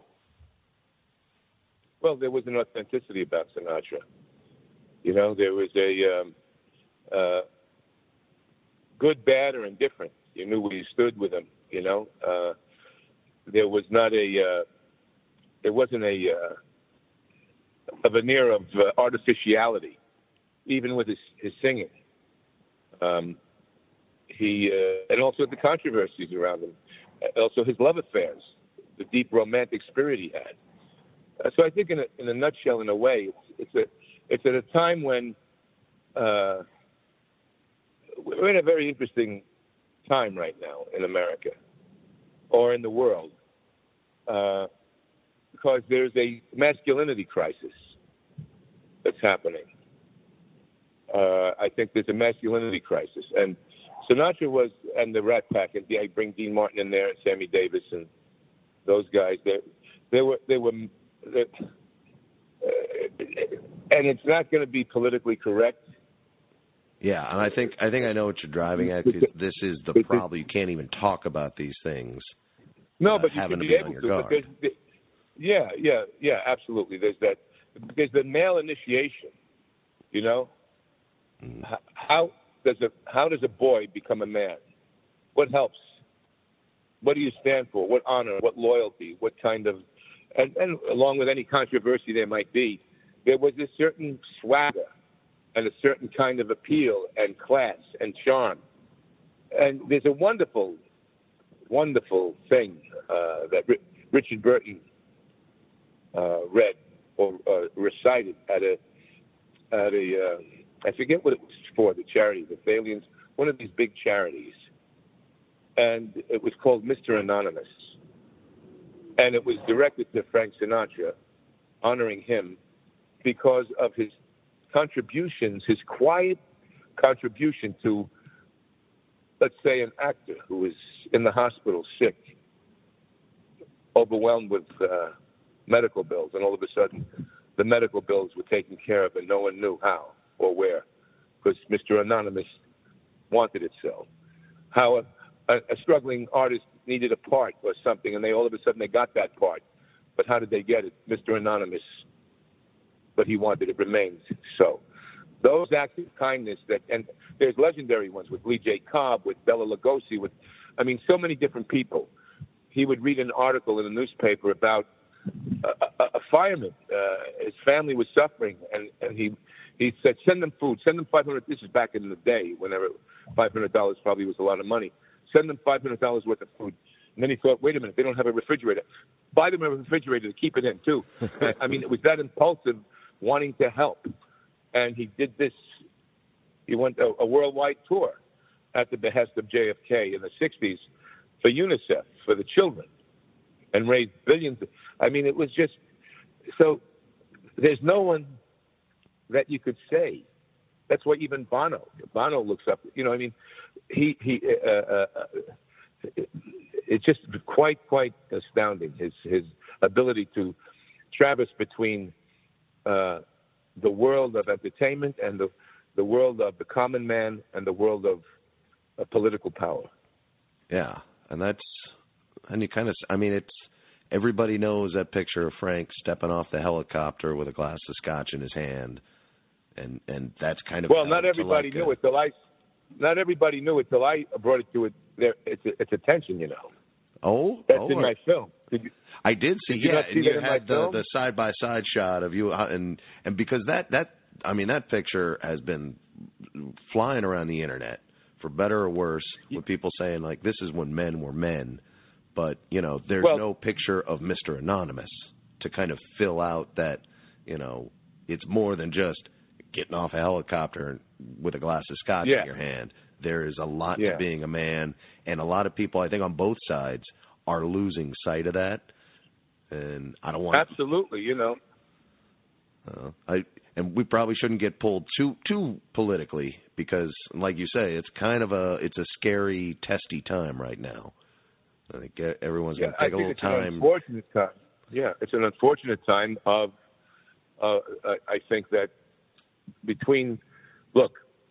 Well, there was an authenticity about Sinatra. You know, there was a um, uh, good, bad, or indifferent. You knew where you stood with him. You know, uh, there was not a, uh, there wasn't a, uh, a veneer of uh, artificiality, even with his, his singing. Um, he uh, and also the controversies around him, also his love affairs, the deep romantic spirit he had. Uh, so I think, in a, in a nutshell, in a way, it's, it's a it's at a time when uh, we're in a very interesting time right now in America or in the world, uh, because there's a masculinity crisis that's happening. Uh, I think there's a masculinity crisis, and Sinatra was, and the Rat Pack, and I bring Dean Martin in there, and Sammy Davis, and those guys. They, they were, they were, they, uh, and it's not going to be politically correct. Yeah, and I think I think I know what you're driving at. Cause this is the problem. You can't even talk about these things. No, uh, but you having should to be, be able on your to. guard. But there's, yeah, yeah, yeah, absolutely. There's that. There's the male initiation. You know, mm. how does a how does a boy become a man? What helps? What do you stand for? What honor? What loyalty? What kind of, and, and along with any controversy there might be, there was a certain swagger and a certain kind of appeal and class and charm. And there's a wonderful, wonderful thing uh, that R- Richard Burton uh, read or uh, recited at a at a uh, I forget what it was for, the charity, the Thalians, one of these big charities. And it was called Mister Anonymous. And it was directed to Frank Sinatra, honoring him because of his contributions, his quiet contribution to, let's say, an actor who is in the hospital sick, overwhelmed with uh, medical bills, and all of a sudden the medical bills were taken care of and no one knew how or where, because Mister Anonymous wanted it so. How a, a struggling artist needed a part or something, and they all of a sudden they got that part. But how did they get it? Mister Anonymous. But he wanted it remained so. Those acts of kindness that, and there's legendary ones with Lee J. Cobb, with Bela Lugosi, with, I mean, so many different people. He would read an article in a newspaper about a, a, a fireman. Uh, his family was suffering, and, and he he said, send them food, send them five hundred dollars. This is back in the day, whenever five hundred dollars probably was a lot of money. Send them five hundred dollars worth of food. And then he thought, wait a minute, they don't have a refrigerator. Buy them a refrigerator to keep it in, too. I mean, it was that impulsive, wanting to help. And he did this. He went a, a worldwide tour at the behest of J F K in the sixties for UNICEF, for the children, and raised billions. I mean, it was just, so there's no one that you could say. That's why even Bono, Bono looks up, you know, I mean, he, he, uh, uh, it, it's just quite, quite astounding, his, his ability to traverse between uh, the world of entertainment and the, the world of the common man and the world of uh, political power. Yeah, and that's, and you kind of, I mean, it's, everybody knows that picture of Frank stepping off the helicopter with a glass of scotch in his hand, and and that's kind of, well, not everybody knew it till I, not everybody knew it till I brought it to it, their, its, its attention, you know. Oh, that's oh, in my film. Did you, I did see, did you yeah, not see and you that in had my the film? the side by side shot of you, and and because that that I mean that picture has been flying around the internet for better or worse, with people saying like this is when men were men, but you know there's well, no picture of Mister Anonymous to kind of fill out that, you know, it's more than just getting off a helicopter with a glass of scotch yeah. in your hand. There is a lot yeah. to being a man, and a lot of people, I think, on both sides are losing sight of that. And I don't want absolutely, you know. Uh, I and we probably shouldn't get pulled too too politically, because, like you say, it's kind of a it's a scary, testy time right now. I think everyone's yeah, going to take I a little it's time. An unfortunate time. Yeah, it's an unfortunate time of. Uh, I think that between, look,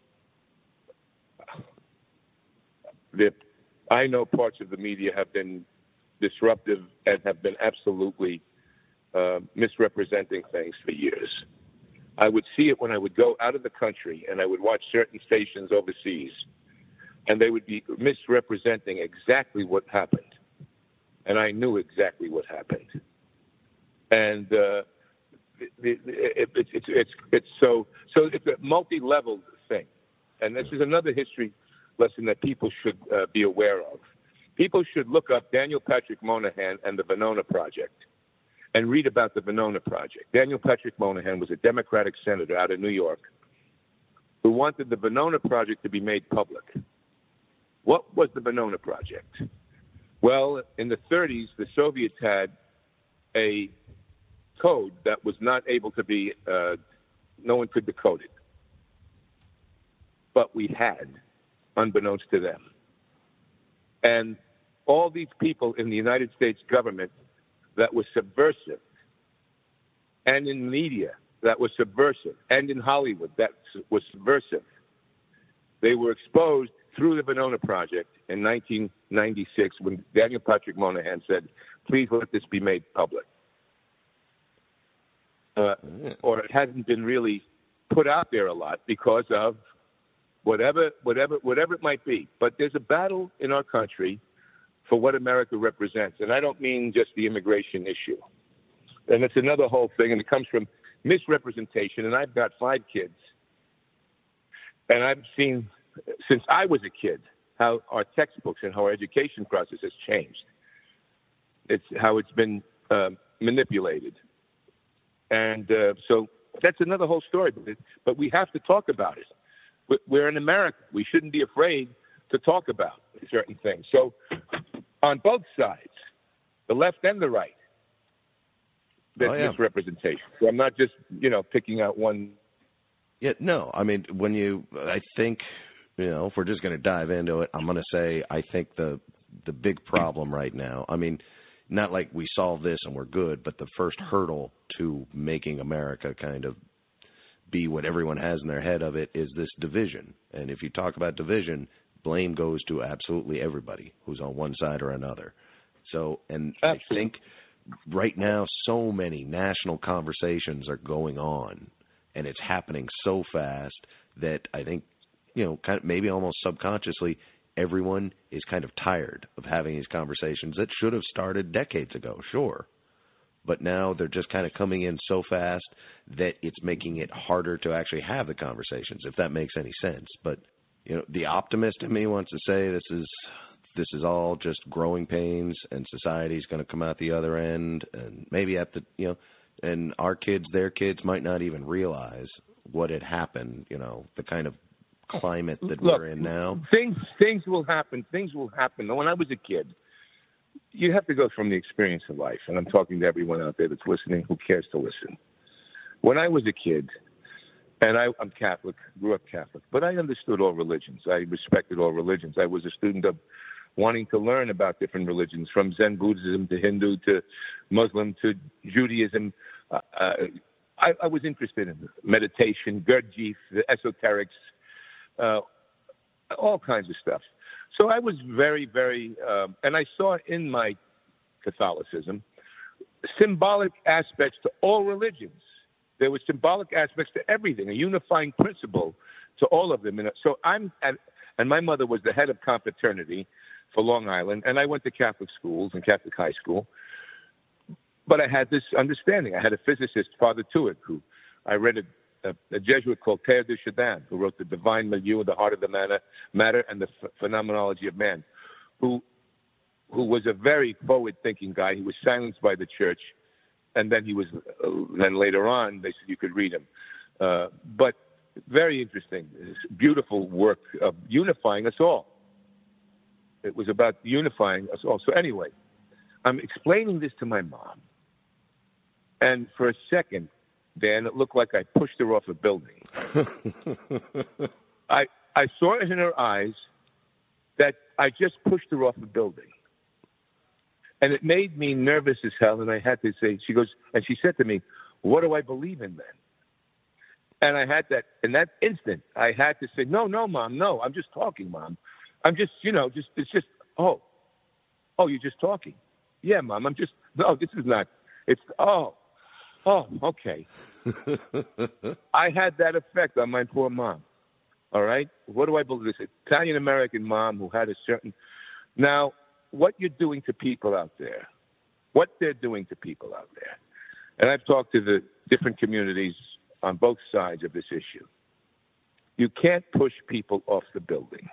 the, I know parts of the media have been disruptive and have been absolutely uh, misrepresenting things for years. I would see it when I would go out of the country and I would watch certain stations overseas, and they would be misrepresenting exactly what happened. And I knew exactly what happened. And uh, it, it, it, it's, it's, it's so, so it's a multi-level thing. And this is another history lesson that people should uh, be aware of. People should look up Daniel Patrick Moynihan and the Venona Project and read about the Venona Project. Daniel Patrick Moynihan was a Democratic senator out of New York who wanted the Venona Project to be made public. What was the Venona Project? Well, in the thirties, the Soviets had a code that was not able to be, uh, no one could decode it. But we had, unbeknownst to them. And all these people in the United States government that were subversive, and in media that was subversive, and in Hollywood that was subversive, they were exposed through the Venona Project in nineteen ninety-six when Daniel Patrick Moynihan said, please let this be made public. Uh, or it hasn't been really put out there a lot because of whatever, whatever, whatever it might be. But there's a battle in our country for what America represents. And I don't mean just the immigration issue. And it's another whole thing, and it comes from misrepresentation. And I've got five kids. And I've seen, since I was a kid, how our textbooks and how our education process has changed. It's how it's been uh, manipulated. And uh, so that's another whole story. But we have to talk about it. We're in America. We shouldn't be afraid to talk about certain things. So on both sides, the left and the right, there's oh, yeah. misrepresentation. So I'm not just, you know, picking out one. Yeah, no. I mean, when you, I think, you know, if we're just going to dive into it, I'm going to say I think the the big problem right now, I mean, not like we solve this and we're good, but the first hurdle to making America kind of be what everyone has in their head of it is this division. And if you talk about division, blame goes to absolutely everybody who's on one side or another. So, and absolutely. I think right now so many national conversations are going on, and it's happening so fast that I think, you know, kind of maybe almost subconsciously, everyone is kind of tired of having these conversations that should have started decades ago, sure. But now they're just kind of coming in so fast that it's making it harder to actually have the conversations, if that makes any sense. But, you know, the optimist in me wants to say this is this is all just growing pains and society's going to come out the other end, and maybe at the, you know, and our kids, their kids might not even realize what had happened, you know, the kind of climate that Look, we're in now. Things things will happen. Things will happen. When I was a kid, you have to go from the experience of life, and I'm talking to everyone out there that's listening who cares to listen. When I was a kid, and I, I'm Catholic, grew up Catholic, but I understood all religions. I respected all religions. I was a student of wanting to learn about different religions, from Zen Buddhism to Hindu to Muslim to Judaism. Uh, uh, I, I was interested in meditation, Gurdjieff, the esoterics, uh, all kinds of stuff. So I was very, very, um, and I saw in my Catholicism symbolic aspects to all religions. There were symbolic aspects to everything, a unifying principle to all of them. And so I'm, at, and my mother was the head of confraternity for Long Island, and I went to Catholic schools and Catholic high school. But I had this understanding. I had a physicist, Father Tuick, who I read a, a, a Jesuit called Père de Chardin, who wrote The Divine Milieu, The Heart of the Matter, matter and the Ph- Phenomenology of Man, who who was a very forward-thinking guy. He was silenced by the church, and then he was. Uh, then later on, they said you could read him. Uh, but very interesting, beautiful work of unifying us all. It was about unifying us all. So anyway, I'm explaining this to my mom, and for a second, Dan, it looked like I pushed her off a building. I I saw it in her eyes that I just pushed her off the building. And it made me nervous as hell, and I had to say, she goes, and she said to me, what do I believe in then? And I had that, in that instant, I had to say, no, no, Mom, no, I'm just talking, Mom. I'm just, you know, just, it's just, oh, oh, you're just talking. Yeah, Mom, I'm just, no, this is not, it's, oh, oh, okay. I had that effect on my poor mom. All right? What do I believe? This Italian-American mom who had a certain, now, what you're doing to people out there, what they're doing to people out there, and I've talked to the different communities on both sides of this issue. You can't push people off the building.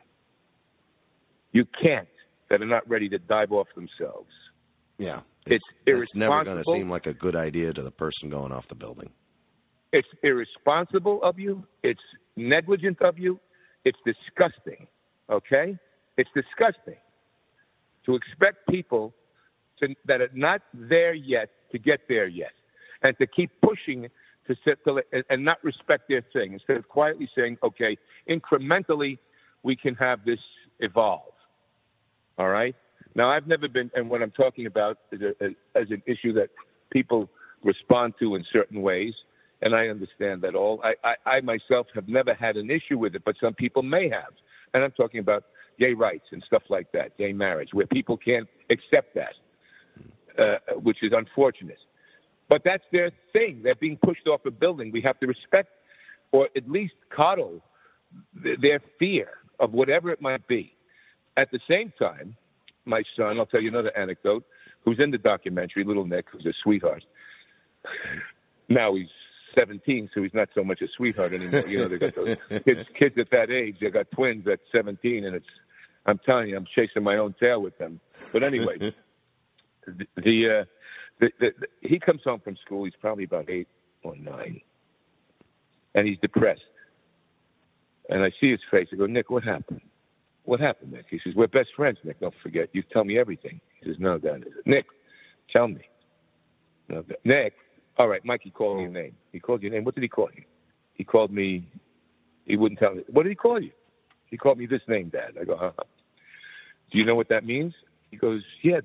You can't that are not ready to dive off themselves. Yeah. It's, it's irresponsible. It's never going to seem like a good idea to the person going off the building. It's irresponsible of you. It's negligent of you. It's disgusting, okay? It's disgusting to expect people to, that are not there yet to get there yet and to keep pushing to sit to, and, and not respect their thing instead of quietly saying, okay, incrementally we can have this evolve, all right? Now, I've never been, and what I'm talking about is a, a, as an issue that people respond to in certain ways, and I understand that all. I, I, I myself have never had an issue with it, but some people may have. And I'm talking about gay rights and stuff like that, gay marriage, where people can't accept that, uh, which is unfortunate. But that's their thing. They're being pushed off a building. We have to respect or at least coddle th- their fear of whatever it might be. At the same time, my son, I'll tell you another anecdote, who's in the documentary, little Nick, who's a sweetheart. Now he's seventeen, so he's not so much a sweetheart anymore. You know, they got those kids, kids at that age. They got twins at seventeen, and it's, I'm telling you, I'm chasing my own tail with them. But anyway, the, the, uh, the, the, the he comes home from school. He's probably about eight or nine, and he's depressed. And I see his face. I go, Nick, what happened? What happened, Nick? He says, we're best friends, Nick. Don't forget. You tell me everything. He says, no, Dad. I said, Nick, tell me. No, Dad. Nick. All right, Mikey called me your name. He called your name. What did he call you? He called me. He wouldn't tell me. What did he call you? He called me this name, Dad. I go, uh-huh. Do you know what that means? He goes, yeah.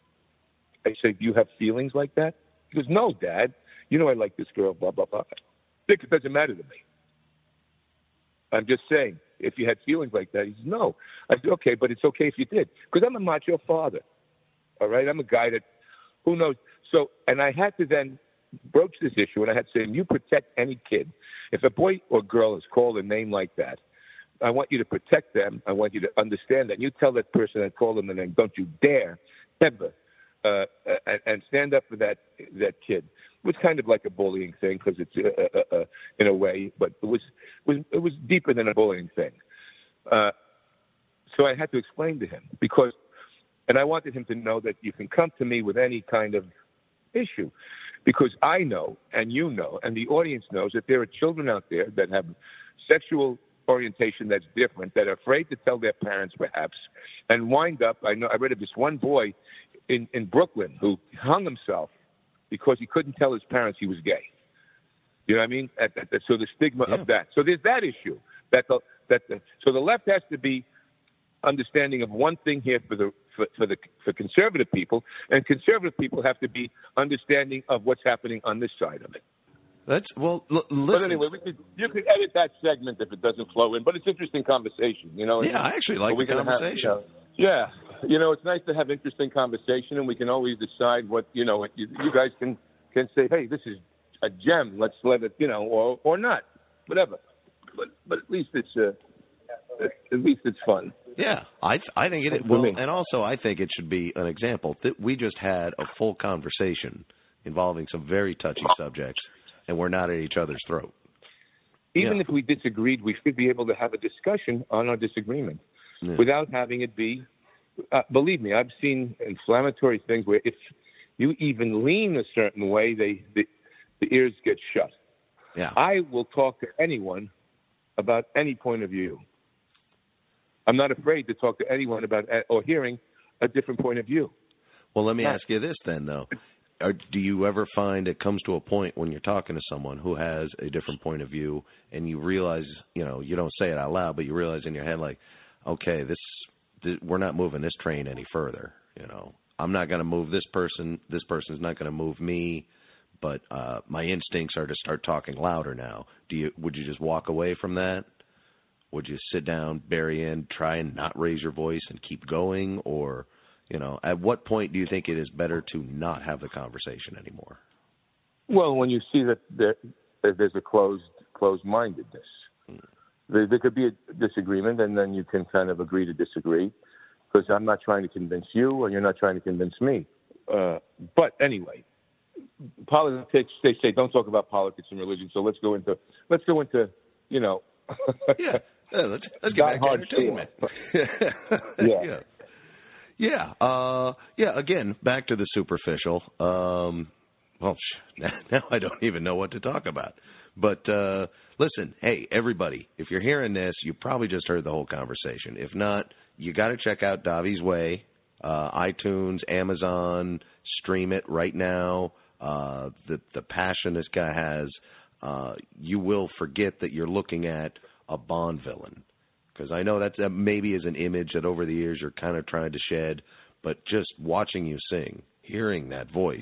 I say, do you have feelings like that? He goes, no, Dad. You know I like this girl, blah, blah, blah. Nick, it doesn't matter to me. I'm just saying, if you had feelings like that, he says, no. I said, okay, but it's okay if you did. Because I'm a macho father, all right? I'm a guy that, who knows? So, and I had to then broach this issue, and I had to say, you protect any kid. If a boy or girl is called a name like that, I want you to protect them. I want you to understand that. And you tell that person that called them the name, don't you dare, ever, uh, and, and stand up for that that kid. It was kind of like a bullying thing because it's uh, uh, uh, in a way, but it was was it was deeper than a bullying thing. Uh, so I had to explain to him because, and I wanted him to know that you can come to me with any kind of issue, because I know, and you know, and the audience knows that there are children out there that have sexual orientation that's different, that are afraid to tell their parents perhaps, and wind up. I know I read of this one boy in in Brooklyn who hung himself because he couldn't tell his parents he was gay. You know what I mean? At, at, at, so the stigma yeah. of that. So there's that issue. That the, that the, so the left has to be understanding of one thing here for the for, for the for conservative people, and conservative people have to be understanding of what's happening on this side of it. That's well. L- but anyway, we could, you could edit that segment if it doesn't flow in. But it's interesting conversation, you know. Yeah, I actually like the conversation. Have, you know, yeah, you know, it's nice to have interesting conversation, and we can always decide what you know. You, you guys can can say, hey, this is a gem. Let's let it, you know, or or not, whatever. But but at least it's uh, at least it's fun. Yeah, I I think it is. Well, and also I think it should be an example that we just had a full conversation involving some very touchy subjects, and we're not at each other's throat. Even yeah. if we disagreed, we should be able to have a discussion on our disagreement yeah. without having it be. Uh, believe me, I've seen inflammatory things where if you even lean a certain way, they the, the ears get shut. Yeah, I will talk to anyone about any point of view. I'm not afraid to talk to anyone about or hearing a different point of view. Well, let me not. ask you this then, though. are, do you ever find it comes to a point when you're talking to someone who has a different point of view, and you realize, you know, you don't say it out loud, but you realize in your head, like, okay, this, this we're not moving this train any further. You know, I'm not going to move this person. This person's not going to move me. But uh, my instincts are to start talking louder now. Do you? Would you just walk away from that? Would you sit down, bury in, try and not raise your voice and keep going? Or, you know, at what point do you think it is better to not have the conversation anymore? Well, when you see that there, that there's a closed closed-mindedness. Hmm. There, there could be a disagreement, and then you can kind of agree to disagree, because I'm not trying to convince you, and you're not trying to convince me. Uh, but anyway. Politics, they say, don't talk about politics and religion. So let's go into, let's go into, you know. yeah, yeah, let's, let's get back to entertainment. yeah, yeah, yeah, uh, yeah. Again, back to the superficial. Um, well, now, now I don't even know what to talk about. But uh, listen, hey, everybody, if you're hearing this, you probably just heard the whole conversation. If not, you got to check out Davi's Way, uh, iTunes, Amazon. Stream it right now. Uh, the the passion this guy has, uh, you will forget that you're looking at a Bond villain, because I know that, that maybe is an image that over the years you're kind of trying to shed, but just watching you sing, hearing that voice,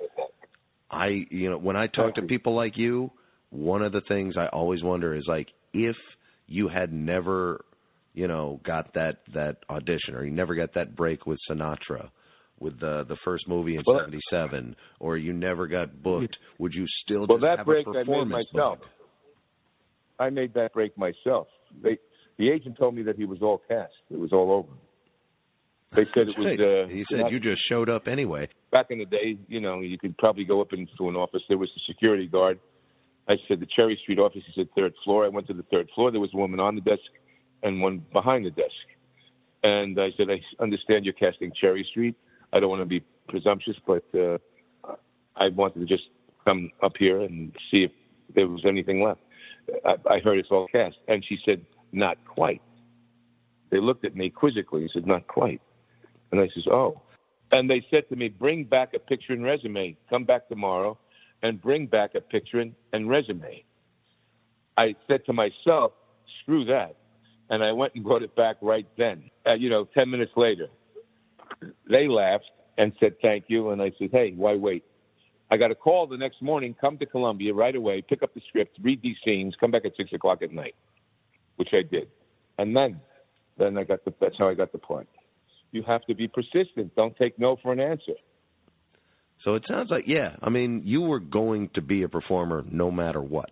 I you know when I talk to people like you, one of the things I always wonder is, like, if you had never you know got that that audition, or you never got that break with Sinatra, with the the first movie in well, seventy-seven, or you never got booked, would you still well, just that have break a performance I made myself. book? I made that break myself. They, the agent told me that he was all cast. It was all over. They said it was... Uh, he said not, you just showed up anyway. Back in the day, you know, you could probably go up into an office. There was a security guard. I said, the Cherry Street office. He said, third floor. I went to the third floor. There was a woman on the desk and one behind the desk. And I said, I understand you're casting Cherry Street. I don't want to be presumptuous, but uh, I wanted to just come up here and see if there was anything left. I, I heard it's all cast. And she said, not quite. They looked at me quizzically and said, not quite. And I says, oh. And they said to me, bring back a picture and resume. Come back tomorrow and bring back a picture and, and resume. I said to myself, screw that. And I went and brought it back right then, uh, you know, ten minutes later. They laughed and said thank you, and I said, hey, why wait? I got a call the next morning, come to Columbia right away, pick up the script, read these scenes, come back at six o'clock at night, which I did. And then, then I got the, that's how I got the part. You have to be persistent. Don't take no for an answer. So it sounds like, yeah, I mean, you were going to be a performer no matter what.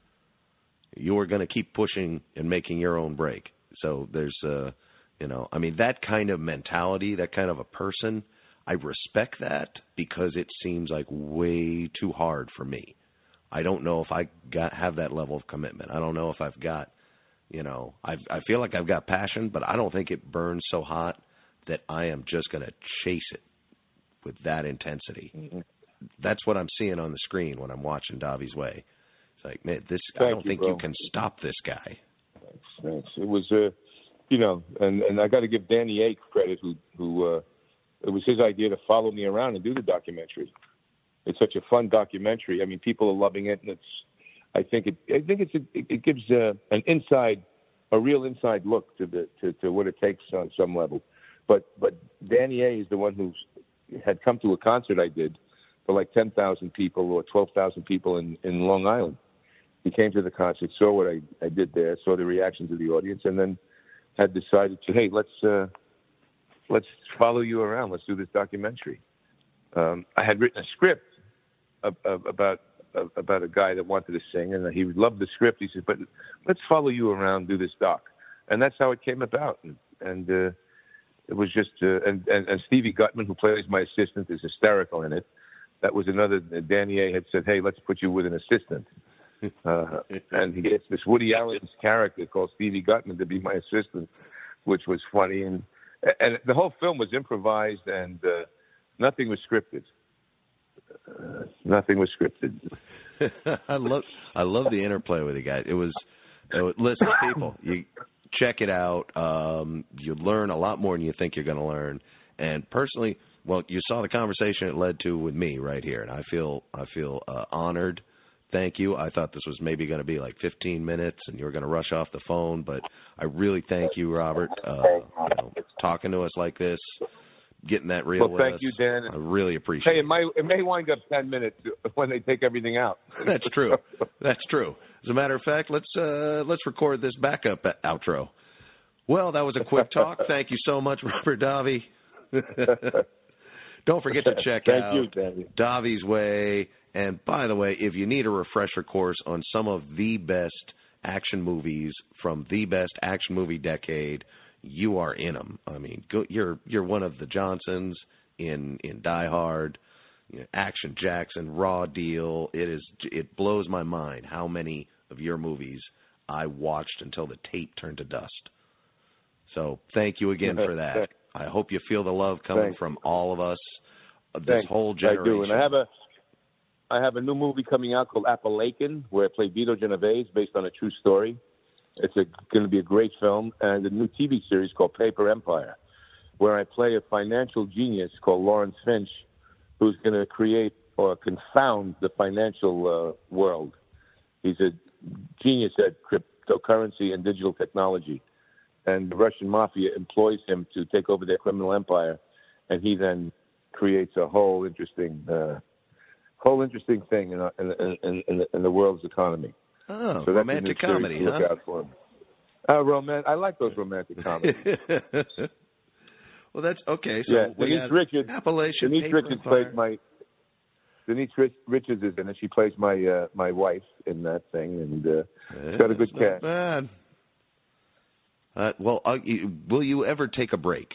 You were going to keep pushing and making your own break. So there's uh You know, I mean, that kind of mentality, that kind of a person, I respect that, because it seems like way too hard for me. I don't know if I got have that level of commitment. I don't know if I've got, you know, I I feel like I've got passion, but I don't think it burns so hot that I am just going to chase it with that intensity. Mm-hmm. That's what I'm seeing on the screen when I'm watching Davi's Way. It's like, man, this. Thank I don't you, think bro. you can stop this guy. Thanks, thanks. It was a. Uh... You know, and, and I got to give Danny Ake credit, who who uh, it was his idea to follow me around and do the documentary. It's such a fun documentary. I mean, people are loving it, and it's. I think it. I think it's. A, it gives uh, an inside, a real inside look to the to, to what it takes on some level. But but Danny A is the one who had come to a concert I did for like ten thousand people or twelve thousand people in, in Long Island. He came to the concert, saw what I, I did there, saw the reactions of the audience, and then had decided to, hey, let's uh, let's follow you around. Let's do this documentary. Um, I had written a script of, of, about of, about a guy that wanted to sing, and he loved the script. He said, but let's follow you around, do this doc. And that's how it came about. And, and uh, it was just, uh, and, and, and Stevie Gutman, who plays my assistant, is hysterical in it. That was another, Danny A had said, hey, let's put you with an assistant. Uh, and he gets this Woody Allen's character called Stevie Gutman to be my assistant, which was funny. And and the whole film was improvised, and uh, nothing was scripted. Uh, nothing was scripted. I love I love the interplay with the guys. It was, it was listen, people, you check it out. Um, you learn a lot more than you think you're going to learn. And personally, well, you saw the conversation it led to with me right here, and I feel I feel uh, honored. Thank you. I thought this was maybe going to be like fifteen minutes, and you were going to rush off the phone, but I really thank you, Robert, uh, you know, talking to us like this, getting that real Well, with thank us. you, Dan. I really appreciate Hey, it. it may, it may wind up ten minutes when they take everything out. That's true. That's true. As a matter of fact, let's uh, let's record this backup outro. Well, that was a quick talk. Thank you so much, Robert Davi. Don't forget to check Thank out you, Danny. Davi's Way. And by the way, if you need a refresher course on some of the best action movies from the best action movie decade, you are in them. I mean, go, you're you're one of the Johnsons in in Die Hard, you know, Action Jackson, Raw Deal. It is it blows my mind how many of your movies I watched until the tape turned to dust. So thank you again for that. I hope you feel the love coming Thanks. from all of us, of this Thanks. whole generation. I do, and I have a I have a new movie coming out called Appalachian, where I play Vito Genovese, based on a true story. It's going to be a great film, and a new T V series called Paper Empire, where I play a financial genius called Lawrence Finch, who's going to create or confound the financial uh, world. He's a genius at cryptocurrency and digital technology, and the Russian mafia employs him to take over their criminal empire, and he then creates a whole interesting, uh, whole interesting thing in, in, in, in, the, in the world's economy. Oh, So that's a romantic new series comedy, to look huh? out for him. Uh, roman- I like those romantic comedies. Well, that's okay. So yeah, we Denise got Richards. Appalachian Denise Paper Richards Empire. plays my. Denise Rich- Richards is in it. She plays my uh, my wife in that thing, and uh, she's got a good That's not cast. bad. Uh, well, uh, you, will you ever take a break?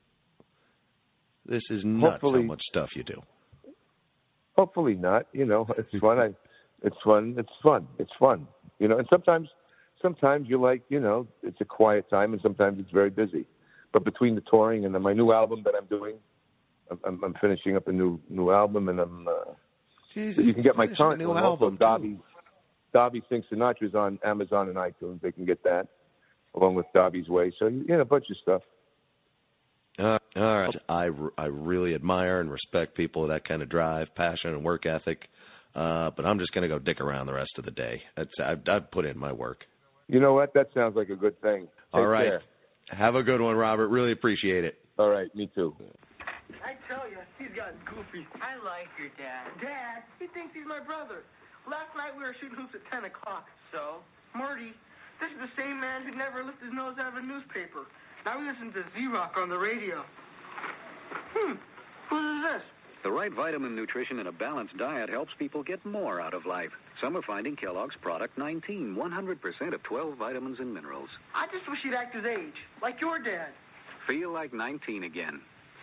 This is nuts Hopefully- how much stuff you do. Hopefully not. You know, it's fun. I, it's fun. It's fun. It's fun. You know, and sometimes, sometimes you like, you know, it's a quiet time, and sometimes it's very busy. But between the touring and then my new album that I'm doing, I'm, I'm, I'm finishing up a new new album, and I'm. Uh, Jesus, you can get my finishing a current new one album, also. too. Dobby, Dobby Sings Sinatra's on Amazon and iTunes. They can get that along with Dobby's Way. So you know, a bunch of stuff. Uh, all right. I, I really admire and respect people with that kind of drive, passion, and work ethic. Uh, but I'm just going to go dick around the rest of the day. That's, I've, I've put in my work. You know what? That sounds like a good thing. Take All right. care. Have a good one, Robert. Really appreciate it. All right. Me too. I tell you, he's gotten goofy. I like your dad. Dad? He thinks he's my brother. Last night we were shooting hoops at ten o'clock, so... Marty, this is the same man who never lifted his nose out of a newspaper. Now we listen to Z-Rock on the radio. Hmm, who is this? The right vitamin nutrition in a balanced diet helps people get more out of life. Some are finding Kellogg's Product nineteen, one hundred percent of twelve vitamins and minerals. I just wish he'd act his age, like your dad. Feel like nineteen again.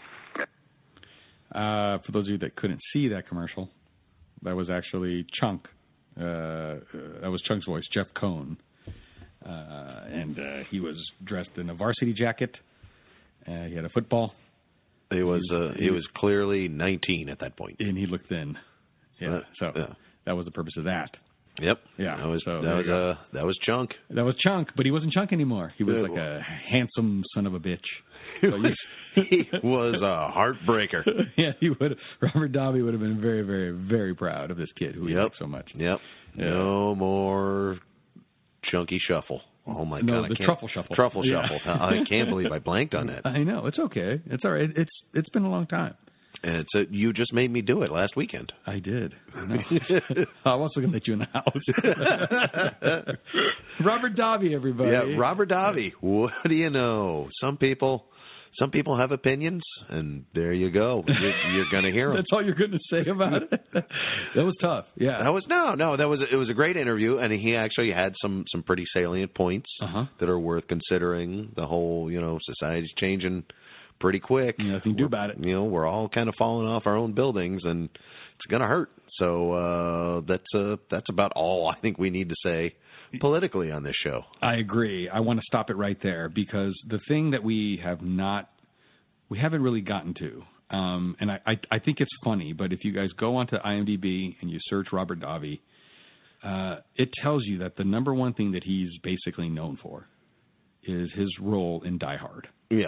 Uh, for those of you that couldn't see that commercial, that was actually Chunk. Uh, uh, that was Chunk's voice, Jeff Cohn. Uh, and uh, he was dressed in a varsity jacket. Uh, he had a football. He was uh, he was clearly nineteen at that point. And he looked thin. Yeah, Uh, so yeah. that was the purpose of that. Yep. Yeah, That was so that there was you go. uh, that was Chunk. That was Chunk, but he wasn't Chunk anymore. He was Yeah, like well. a handsome son of a bitch. He So was, you- he was a heartbreaker. yeah, he would. Robert Davi would have been very, very, very proud of this kid who he Yep. liked so much. Yep. Yeah. No more Chunky Shuffle. Oh my No, God! I the can't, truffle shuffle. Truffle Yeah. Shuffle. I can't believe I blanked on that. I know it's okay. It's all right. It's it's been a long time. And it's a, you just made me do it last weekend. I did. I know. I'm also going to let you in the house. Robert Davi, everybody. Yeah, Robert Davi. What do you know? Some people, some people have opinions, and there you go. You're, you're going to hear them. That's all you're going to say about it. That was tough. Yeah. That was no, no. That was it. Was a great interview, and he actually had some some pretty salient points Uh-huh. that are worth considering. The whole, you know, society's changing pretty quick. Yeah, nothing to do about it. You know, we're all kind of falling off our own buildings, and it's going to hurt. So uh, that's uh, that's about all I think we need to say politically on this show. I agree. I want to stop it right there because the thing that we have not, we haven't really gotten to, um, and I, I, I think it's funny, but if you guys go onto IMDb and you search Robert Davi, uh, it tells you that the number one thing that he's basically known for is his role in Die Hard. Yeah.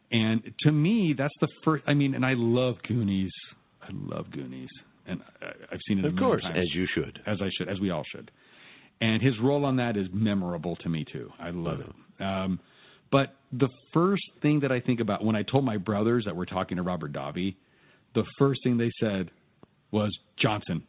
And to me, that's the first. I mean, and I love Goonies. I love Goonies, and I, I've seen it. Of a million course, times, as you should, as I should, as we all should. And his role on that is memorable to me too. I love mm-hmm. it. Um, but the first thing that I think about when I told my brothers that we're talking to Robert Davi, the first thing they said was Johnson.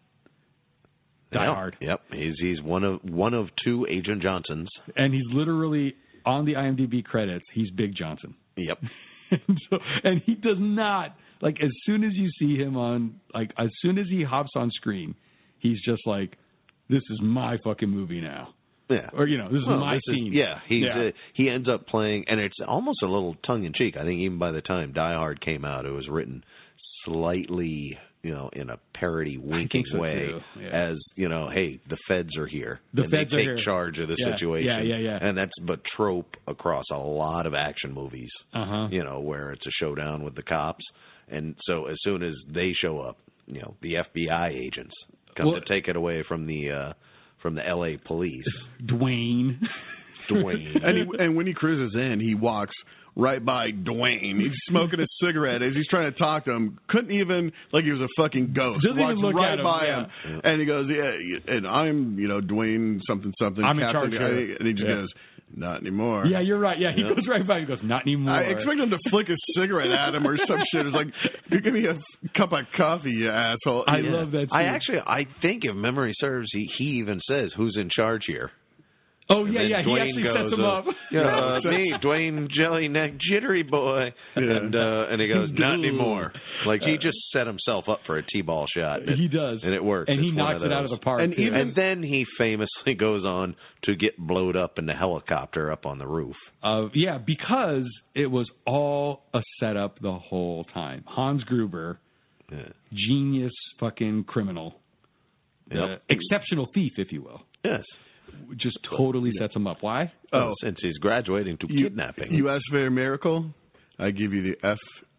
Die yep. Hard. Yep, he's he's one of one of two Agent Johnsons, and he's literally on the IMDb credits. He's Big Johnson. Yep. and, so, and he does not like as soon as you see him on like as soon as he hops on screen, he's just like, this is my fucking movie now. Yeah. Or you know, this is well, my this scene. Is, yeah. He's yeah. Uh, he ends up playing, and it's almost a little tongue in cheek. I think even by the time Die Hard came out, it was written slightly, you know, in a parody, winking so way, yeah. as you know, hey, the feds are here, the and feds they take are here. charge of the yeah. situation. Yeah, yeah, yeah. And that's but trope across a lot of action movies. Uh-huh. You know, where it's a showdown with the cops, and so as soon as they show up, you know, the F B I agents come well, to take it away from the uh, from the L A police. Dwayne. Dwayne. and he, and when he cruises in, he walks right by Dwayne. He's smoking a cigarette as he's trying to talk to him. Couldn't even, like he was a fucking ghost. Doesn't Walks even look right at him, by yeah. him. Yeah. And he goes, yeah, and I'm, you know, Dwayne something something. I'm in Captain, charge here. and he just yeah. goes, not anymore. Yeah, you're right. Yeah, he yeah. goes right by. He goes, not anymore. I expect him to flick a cigarette at him or some shit. It's like, you give me a cup of coffee, you asshole. I yeah. love that. Too. I actually, I think if memory serves, he, he even says, who's in charge here? Oh, And yeah, yeah. Dwayne he actually goes, sets him uh, up. Yeah, uh, me, Dwayne Jellyneck Jittery Boy. Yeah. And uh, and he goes, not anymore. Like, he just set himself up for a T-ball shot. And he it, does. And it works. And he It's one knocks of it out those. of the park. And too. even- And then he famously goes on to get blowed up in the helicopter up on the roof. Uh, yeah, because it was all a setup the whole time. Hans Gruber, Yeah. genius fucking criminal, Yep. uh, exceptional thief, if you will. Yes. Just totally sets him up. Why? Oh, since he's graduating to You- kidnapping. You ask for a miracle, I give you the F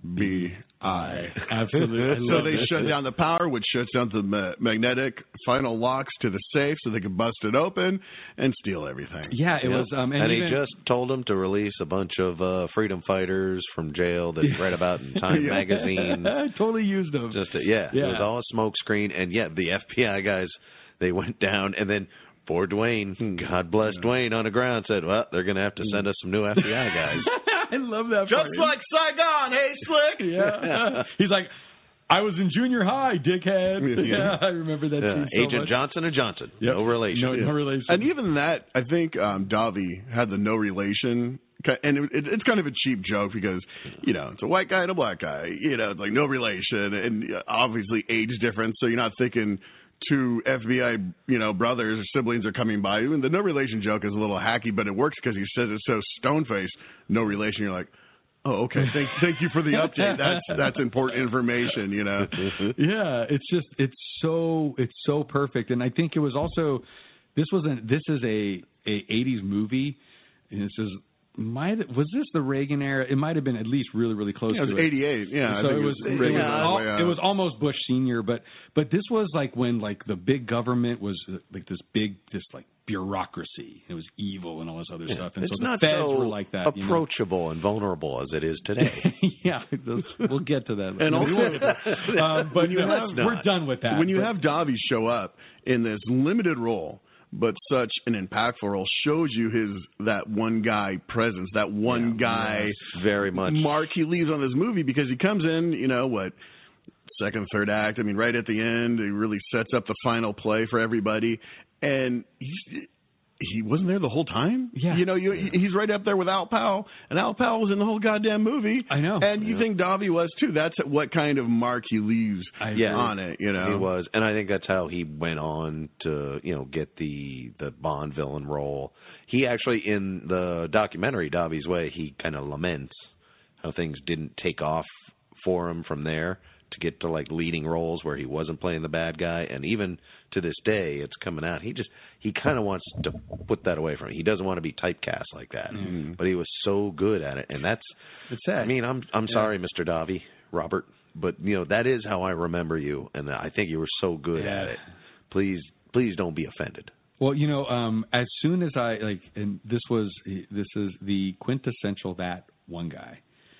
B I. Absolutely. I So love they it. shut down the power, which shuts down the ma- magnetic final locks to the safe so they can bust it open and steal everything. Yeah, it Yeah. was. Um, and and even, he just told him to release a bunch of uh, freedom fighters from jail that he read about in Time Yeah. magazine. I totally used them. Just to, yeah, Yeah. it was all a smoke screen. And yet the F B I guys, they went down, and then poor Dwayne, God bless Dwayne, on the ground said, well, they're going to have to send us some new F B I guys. I love that. Just part. like Saigon, hey, Slick! Yeah. He's like, I was in junior high, dickhead. Yeah. Yeah, I remember that Yeah, scene so Agent much. Johnson and Johnson, Yep. no relation. No, no relation. And even that, I think um, Davi had the no relation, and it, it, it's kind of a cheap joke because, you know, it's a white guy and a black guy, you know, it's like no relation, and obviously age difference, so you're not thinking two F B I, you know, brothers or siblings are coming by you, and the no relation joke is a little hacky, but it works because he says it so stone-faced, no relation, you're like, oh, okay, thank, thank you for the update, that's, that's important information, you know. Yeah, it's just it's so it's so perfect, and I think it was also this wasn't this is a a eighties movie, and this is might was this the Reagan era? It might have been at least really really close. Yeah, it to was eighty-eight. Yeah, I so think it was it Reagan was, on the al- way out. it was almost Bush Senior, but but this was like when like the big government was uh, like this big this like bureaucracy. It was evil and all this other Yeah, stuff, and it's so the not feds so were like that. you know? approachable and vulnerable as it is today. Yeah, those- we'll get to that. And No, we also- won't. uh, but you no, have we're not. done with that. When you But- have Davi show up in this limited role, but such an impactful role, shows you his that one guy presence, that one guy Very much. mark he leaves on this movie because he comes in, you know what, second, third act. I mean, right at the end, he really sets up the final play for everybody, and he's. He wasn't there the whole time. Yeah. You know, you, he's right up there with Al Powell, and Al Powell was in the whole goddamn movie. I know. And you Yeah. think Davi was too. That's what kind of mark he leaves I Yeah. on it, you know. He was, and I think that's how he went on to, you know, get the the Bond villain role. He actually, in the documentary Davi's Way, he kind of laments how things didn't take off for him from there to get to like leading roles where he wasn't playing the bad guy. And even to this day, it's coming out. He just he kind of wants to put that away from him. He doesn't want to be typecast like that. Mm-hmm. But he was so good at it, and that's. It's sad. I mean, I'm I'm sorry, Mister Davi, Robert, but you know that is how I remember you, and I think you were so good Yeah. at it. Please, please don't be offended. Well, you know, um, as soon as I like, and this was this is the quintessential that one guy.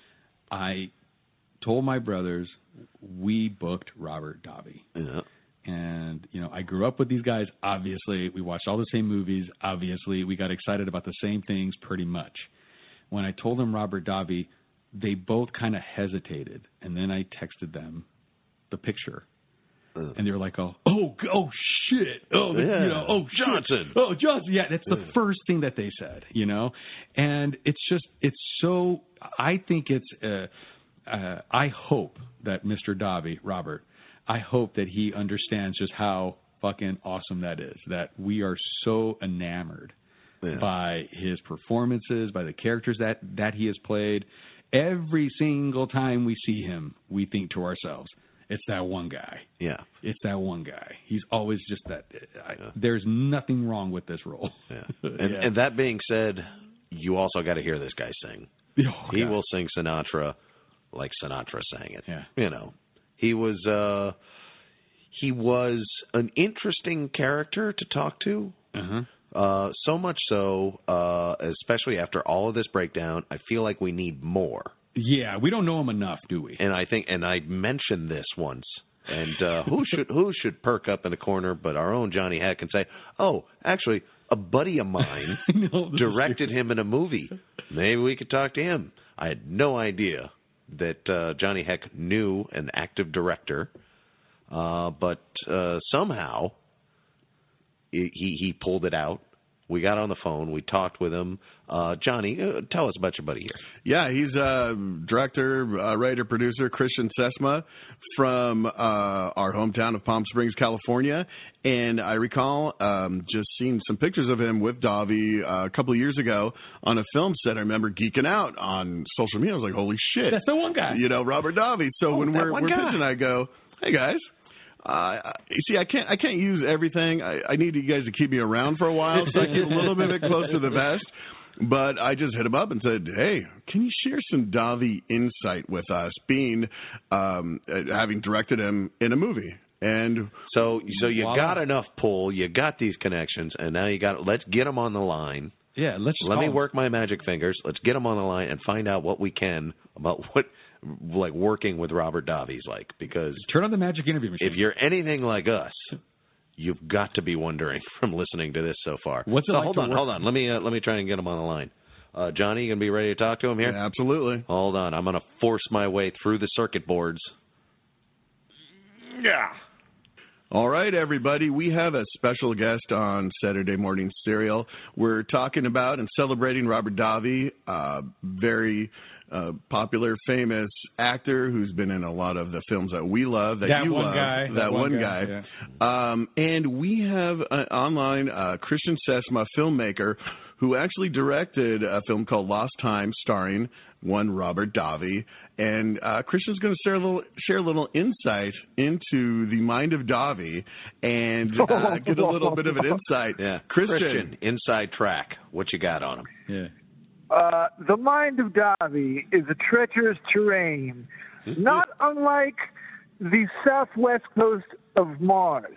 I told my brothers we booked Robert Davi. Yeah. And, you know, I grew up with these guys, obviously. We watched all the same movies, obviously. We got excited about the same things pretty much. When I told them Robert Davi, they both kind of hesitated. And then I texted them the picture. Uh, and they were like, oh, oh, oh, shit. Oh, yeah. you know, oh, Johnson. Shit. Oh, Johnson. Yeah, that's the yeah. first thing that they said, you know. And it's just, it's so, I think it's, uh, uh, I hope that Mister Davi, Robert, I hope that he understands just how fucking awesome that is, that we are so enamored yeah. by his performances, by the characters that, that he has played. Every single time we see him, we think to ourselves, it's that one guy. Yeah. It's that one guy. He's always just that. I, yeah. There's nothing wrong with this role. Yeah. And, yeah. and that being said, you also got to hear this guy sing. Oh, he God. will sing Sinatra like Sinatra sang it. Yeah. You know. He was uh, he was an interesting character to talk to. Uh-huh. Uh, so much so, uh, especially after all of this breakdown, I feel like we need more. Yeah, we don't know him enough, do we? And I think, and I mentioned this once. And uh, who should who should perk up in the corner but our own Johnny Heck and say, "Oh, actually, a buddy of mine no, directed him in a movie. Maybe we could talk to him." I had no idea that uh, Johnny Heck knew an active director, uh, but uh, somehow he, he pulled it out. We got on the phone. We talked with him. Uh, Johnny, uh, tell us about your buddy here. Yeah, he's a director, uh, writer, producer, Christian Sesma from uh, our hometown of Palm Springs, California. And I recall um, just seeing some pictures of him with Davi uh, a couple of years ago on a film set. I remember geeking out on social media. I was like, holy shit. That's the one guy. You know, Robert Davi. So oh, when we're, we're guy. pitching, I go, hey, guys. Uh, you see, I can't I can't use everything. I, I need you guys to keep me around for a while, so I keep a little bit close to the vest. But I just hit him up and said, hey, can you share some Davi insight with us, being um, having directed him in a movie? And so so you voila. got enough pull, you got these connections, and now you got let's get them on the line. Yeah, let's let me him. work my magic fingers. Let's get them on the line and find out what we can about what like working with Robert Davi's like, because turn on the magic interview machine. If you're anything like us, you've got to be wondering from listening to this so far. What's it so like hold to on, work? hold on. Let me uh, let me try and get him on the line. Uh, Johnny, you gonna be ready to talk to him here? Yeah, absolutely. Hold on, I'm gonna force my way through the circuit boards. Yeah. All right, everybody. We have a special guest on Saturday Morning Serial. We're talking about and celebrating Robert Davi, uh, very uh, popular, famous actor who's been in a lot of the films that we love, that, that you one love. Guy, that, that one one guy. guy. Yeah. Um, and we have uh, online uh, Christian Sesma, filmmaker, who actually directed a film called Lost Time, starring one Robert Davi. And uh, Christian's going to share a little share a little insight into the mind of Davi and uh, get a little bit of an insight. Yeah, Christian. Christian, inside track. What you got on him? Yeah. Uh, the mind of Davi is a treacherous terrain, not unlike the southwest coast of Mars.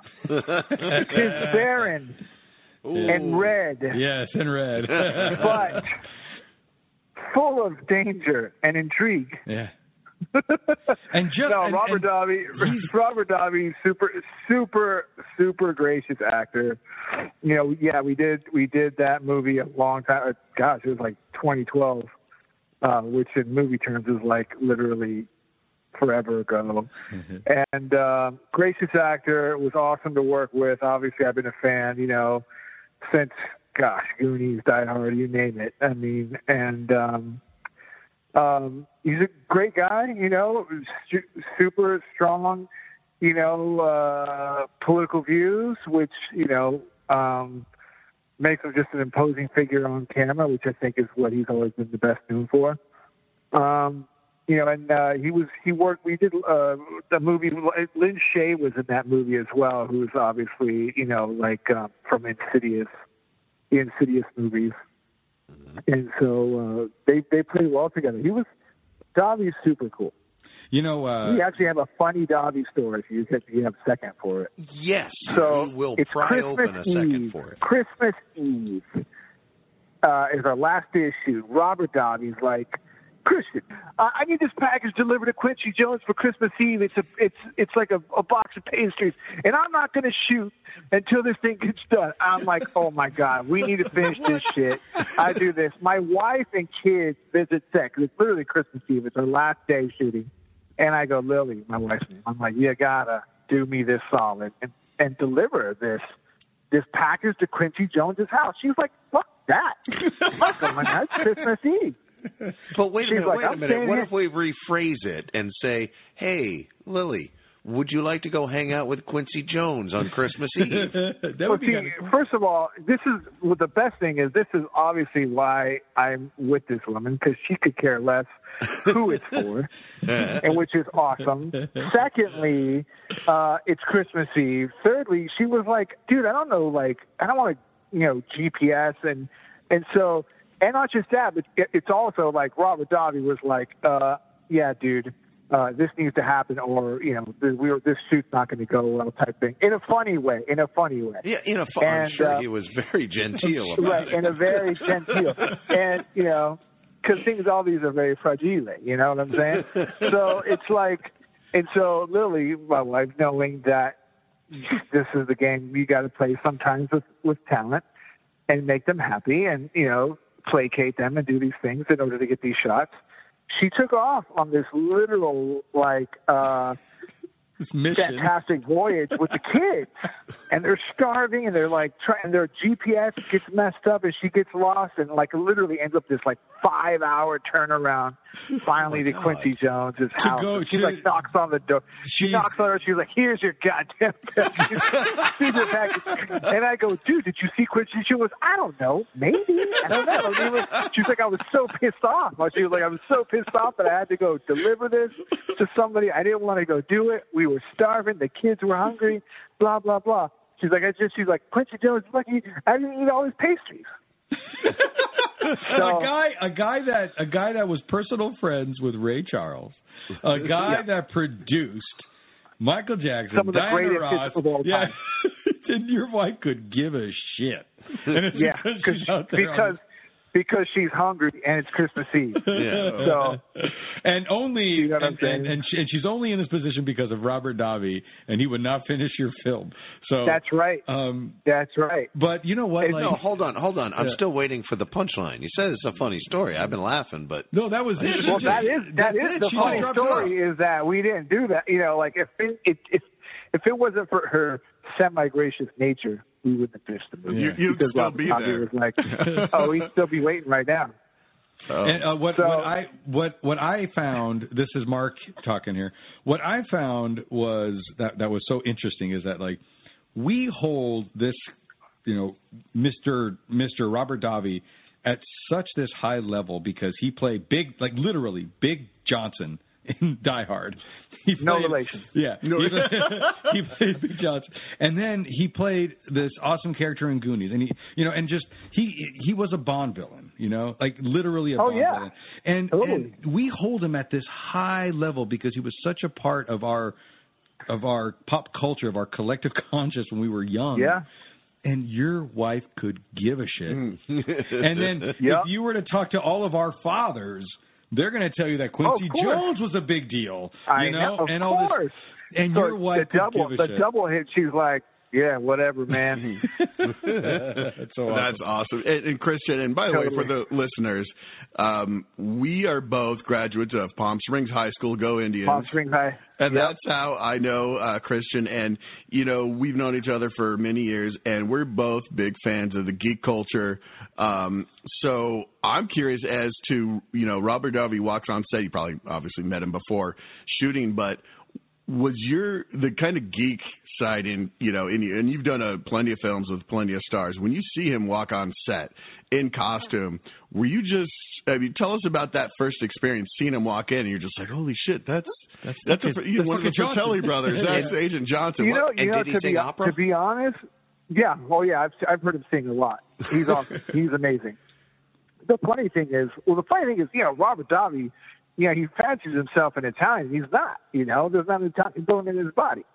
It is barren Ooh. and red. Yes, and red. But full of danger and intrigue. Yeah. And just no, and, Robert and, Davi. Robert Davi, super, super, super gracious actor. You know, yeah, we did we did that movie a long time. Gosh, it was like twenty twelve, uh, which in movie terms is like literally forever ago. Mm-hmm. And uh, gracious actor, was awesome to work with. Obviously, I've been a fan, you know, since gosh, Goonies, Die Hard, you name it. I mean, and. Um, Um, he's a great guy, you know, su- super strong, you know, uh, political views, which, you know, um, makes him just an imposing figure on camera, which I think is what he's always been the best known for. Um, you know, and uh, he was, he worked, we did uh, the movie, Lynn Shay was in that movie as well, who's obviously, you know, like uh, from Insidious, the Insidious movies. And so uh, they they played well together. He was Davi's super cool. You know, uh, we actually have a funny Davi story. If you, if you have a second for it. Yes. So we will it's pry Christmas open a second Eve. for it. Christmas Eve uh, is our last day of shoot. Robert Davi's like, Christian, uh, I need this package delivered to Quincy Jones for Christmas Eve. It's a, it's, it's like a, a box of pastries, and I'm not going to shoot until this thing gets done. I'm like, oh my God, we need to finish this shit. I do this. My wife and kids visit set 'cause it's literally Christmas Eve. It's our last day shooting, and I go, Lily, my wife's name. I'm like, you gotta do me this solid and, and deliver this this package to Quincy Jones's house. She's like, fuck that. Fuck them. That's Christmas Eve. But wait a She's minute, like, wait a I'm minute. What here. if we rephrase it and say, hey, Lily, would you like to go hang out with Quincy Jones on Christmas Eve? that Well, would be see, kind of cool. first of all, this is well, the best thing is this is obviously why I'm with this woman, because she could care less who it's for, and which is awesome. Secondly, uh, it's Christmas Eve. Thirdly, she was like, dude, I don't know, like, I don't want to, you know, G P S, and and so, and not just that, but it, it's also like Robert Davi was like, uh, yeah, dude. Uh, this needs to happen, or you know, the, we were, this shoot's not going to go well, type thing. In a funny way, in a funny way. Yeah, in a fun. I'm And, sure uh, he was very genteel about right, it. in a very genteel, and you know, because things, all these are very fragile. You know what I'm saying? So it's like, and so Lily, my wife, knowing that this is the game you got to play sometimes with with talent, and make them happy, and you know, placate them, and do these things in order to get these shots. She took off on this literal, like, uh, This mission. fantastic voyage with the kids, and they're starving, and they're like trying. Their G P S gets messed up, and she gets lost, and like literally ends up this like five-hour turnaround. Finally, Oh my to Quincy Jones's house. go And she to- like knocks on the door. She, She- knocks on her. She's like, "Here's your goddamn package." Here's your package. And I go, "Dude, did you see Quincy?" She goes, "I don't know, maybe. I don't know." It was, she's like, "I was so pissed off." She was like, "I was so pissed off that I had to go deliver this to somebody. I didn't want to go do it. We were starving. The kids were hungry. Blah blah blah." She's like, "I just." She's like, "Quincy Jones, lucky I didn't eat all his pastries." So- a guy, a guy that a guy that was personal friends with Ray Charles, a guy Yeah. that produced Michael Jackson, Some of the Diana greatest Ross, hits of all yeah, time. and your wife could give a shit. And it's Yeah, because she's out there on- because because she's hungry and it's Christmas Eve. Yeah. So and only You know what I'm and, saying? and, and, she, and she's only in this position because of Robert Davi, and he would not finish your film. So that's right. Um, That's right. but you know what? Hey, Like, no, hold on, hold on. I'm Yeah. still waiting for the punchline. You said it's a funny story. I've been laughing, but no, that was it. Well, that is that That's is it. the She funny dropped it story off. is that we didn't do that. You know, like if it, it if if it wasn't for her semi-gracious nature, we wouldn't have finished the movie. You- you'd Because still Robert be Davi there. was like, oh, he'd still be waiting right now. Oh. And uh, what, So- what I what what I found, this is Mark talking here. What I found was that that was so interesting is that like we hold this, you know, Mister Mister Robert Davi at such this high level because he played big, like literally Big Johnson in Die Hard. He No played- relation. Yeah, he, he played Big Johnson, and then he played this awesome character in Goonies, and he, you know, and just he he was a Bond villain, you know, like literally a Oh, Bond yeah. villain, and, Totally. and we hold him at this high level because he was such a part of our of our pop culture, of our collective conscious when we were young. Yeah. And your wife could give a shit. Mm. And then Yep. if you were to talk to all of our fathers, they're going to tell you that Quincy Of course. Jones was a big deal. I you know, of and all course. this. And So your wife the double could give a the shit. double hit. She's like, yeah, whatever, man. That's so awesome. That's awesome. And, and Christian, and by the way, for the listeners, um, we are both graduates of Palm Springs High School. Go Indians! Palm Springs High. And Yep. that's how I know uh, Christian. And, you know, we've known each other for many years, and we're both big fans of the geek culture. Um, so I'm curious as to, you know, Robert Davi walks on set. You probably obviously met him before shooting, but was your the kind of geek side in, you know, in you, and you've done a plenty of films with plenty of stars. When you see him walk on set in costume, were you just, I mean, tell us about that first experience, seeing him walk in, and you're just like, holy shit, that's That's that's, a, fucking- you know, that's one of the fucking Fratelli Johnson. brothers. That's Yeah. Agent Johnson. You What- know, And you know, did he to sing be opera? to be honest, yeah. Oh yeah, I've I've heard him sing a lot. He's awesome. He's amazing. The funny thing is, well, the funny thing is, you know, Robert Davi, you know, he fancies himself an Italian. He's not. You know, there's not an Italian bone in his body.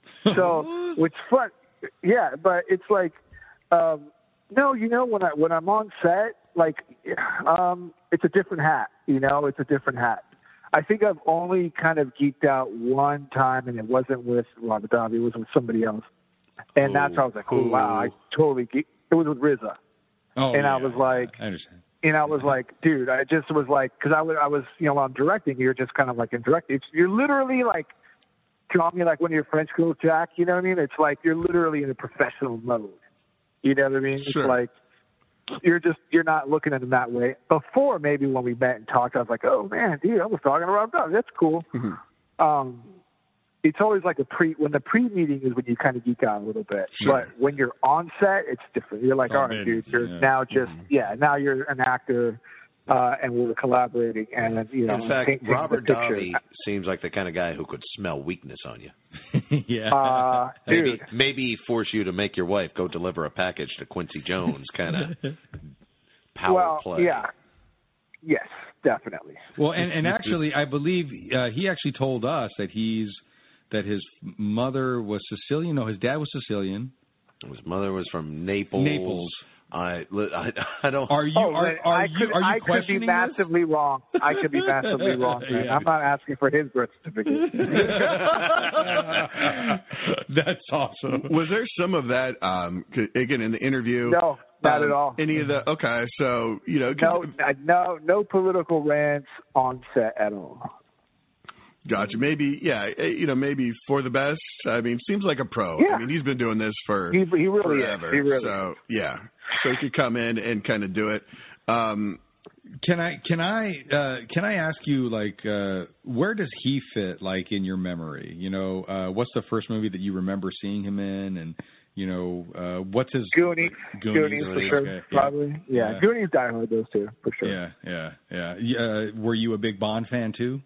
So, which fun, yeah. But it's like, um, no, you know, when I when I'm on set, like, um, it's a different hat. You know, it's a different hat. I think I've only kind of geeked out one time, and it wasn't with Robert Davi. It was with somebody else. And Ooh. that's how I was like, oh, wow, I totally geeked. It was with R Z A. Oh, and yeah, I was like, I understand. And I was like, dude, I just was like, because I was, I was, you know, while I'm directing, you're just kind of like in directing. It's, you're literally like, call me like one of your French girls, Jack. You know what I mean? It's like you're literally in a professional mode. You know what I mean? Sure. It's like you're just you're not looking at it that way. Before maybe when we met and talked, I was like, oh man, dude, I was talking to Rob Davi. That's cool. Mm-hmm. Um, it's always like a pre when the pre meeting is when you kind of geek out a little bit. Sure. But when you're on set, it's different. You're like, Oh, all right, man, dude, you're yeah. now just Mm-hmm. yeah, now you're an actor. Uh, and we were collaborating, and you know, In fact, painting the Robert picture. Davi seems like the kind of guy who could smell weakness on you. yeah. Uh, Maybe dude, maybe force you to make your wife go deliver a package to Quincy Jones, kind of power well, play. yeah, yes, definitely. Well, and, and actually, I believe uh, he actually told us that he's that his mother was Sicilian. No, his dad was Sicilian. His mother was from Naples. Naples. I, I, I don't. Are you Oh, are, man, are I you could, are you I could be questioning this? massively wrong. I could be massively wrong, man. Yeah. I'm not asking for his birth certificate. That's awesome. Was there some of that, um, c- again, in the interview? No, not um, at all. Any of the, okay, so, you know. 'cause- No, I- no, no political rants on set at all. Gotcha. Maybe, yeah, eh, you know, maybe for the best. I mean, seems like a pro. Yeah. I mean, he's been doing this for He, he really forever. is. He really so, is. yeah. So he could come in and kind of do it. Um, Can I can I uh, can I ask you like uh, where does he fit like in your memory? You know, uh, what's the first movie that you remember seeing him in, and you know, uh, what's his Goonies, Goonies, Goonies, for okay, sure, yeah. probably. Yeah, Yeah. Goonies, Die Hard, those two, for sure. Yeah, yeah, yeah. yeah. Uh, were you a big Bond fan too?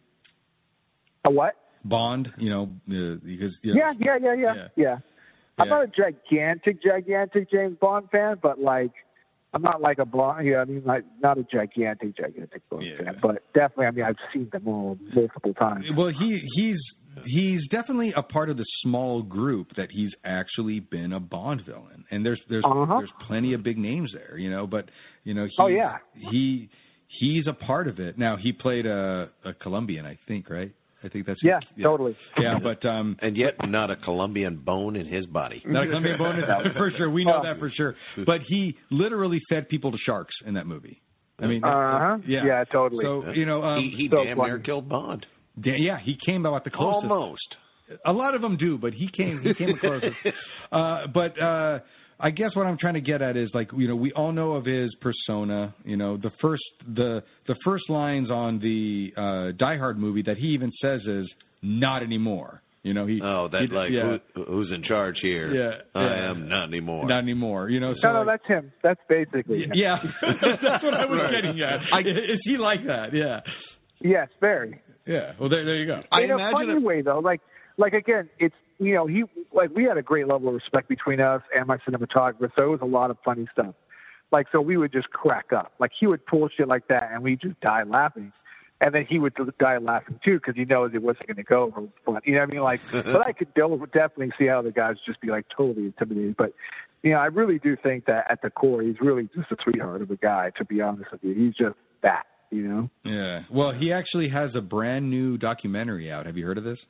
A what? Bond, you know, uh, because you know, Yeah, yeah, yeah, yeah, Yeah. yeah. I'm Yeah. not a gigantic, gigantic James Bond fan, but like, I'm not like a Bond. Yeah, I mean, like, not a gigantic, gigantic Bond Yeah. fan, but definitely, I mean, I've seen them all multiple times. Well, he he's he's definitely a part of the small group that he's actually been a Bond villain, and there's there's Uh-huh. there's plenty of big names there, you know. But you know, he, Oh, yeah. he he's a part of it. Now he played a, a Colombian, I think, right? I think that's Yeah, totally. Yeah, but um, and yet not a Colombian bone in his body. not a Colombian bone for sure. We know that for sure. But he literally fed people to sharks in that movie. I mean, Uh-huh. yeah, Yeah, totally. So you know, um, he he so damn funny. near killed Bond. da- yeah, he came about the closest. Almost. A lot of them do, but he came he came the closest. uh, but uh, I guess what I'm trying to get at is like you know we all know of his persona. You know the first the the first lines on the uh, Die Hard movie that he even says is not anymore. You know he Oh, that he, like yeah, who, who's in charge here? Yeah, I yeah. am not anymore. not anymore. You know so No, no, like- that's him. That's basically him. yeah that's what I was Right. getting at. Is he like that? Yeah, Yes, very. yeah. Well, there there you go. I in a imagine funny it- way though, like like again, it's you know he like we had a great level of respect between us and my cinematographer, so it was a lot of funny stuff. Like so, we would just crack up. Like he would pull shit like that, and we just die laughing. And then he would die laughing too because he knows it wasn't going to go over fun. You know what I mean? Like, but I could definitely see how the guys just be like totally intimidated. But you know, I really do think that at the core, he's really just a sweetheart of a guy. To be honest with you, he's just that. You know? Yeah. Well, he actually has a brand new documentary out. Have you heard of this?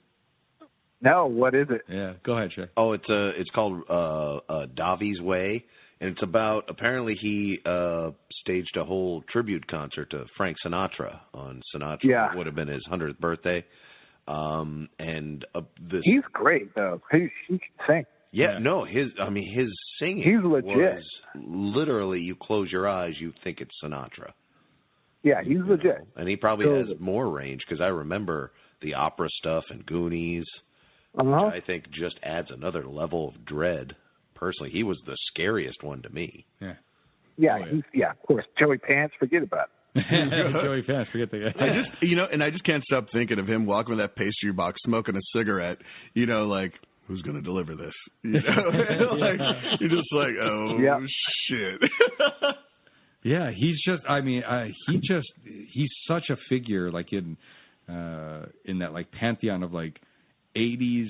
No, what is it? Yeah. Go ahead, Shay. Oh, it's a it's called uh, uh, Davi's Way, and it's about apparently he uh, staged a whole tribute concert to Frank Sinatra on Sinatra. Yeah. It would have been his hundredth birthday, um, and uh, this. He's great though. He he can sing. Yeah, Yeah. no, his I mean his singing. He's legit. Was literally, you close your eyes, you think it's Sinatra. Yeah, he's you legit. know? And he probably Totally. has more range because I remember the opera stuff and Goonies. Uh-huh. Which I think just adds another level of dread. Personally, he was the scariest one to me. Yeah. Yeah, Oh, yeah. he's yeah, of course. Joey Pants, forget about it. Joey Fast, forget the guy. I just, you know, and I just can't stop thinking of him walking with that pastry box, smoking a cigarette. You know, like who's going to deliver this? You know, like you're just like, oh Yep. shit. Yeah, he's just. I mean, uh, he just. He's such a figure, like in, uh, in that like pantheon of like eighties.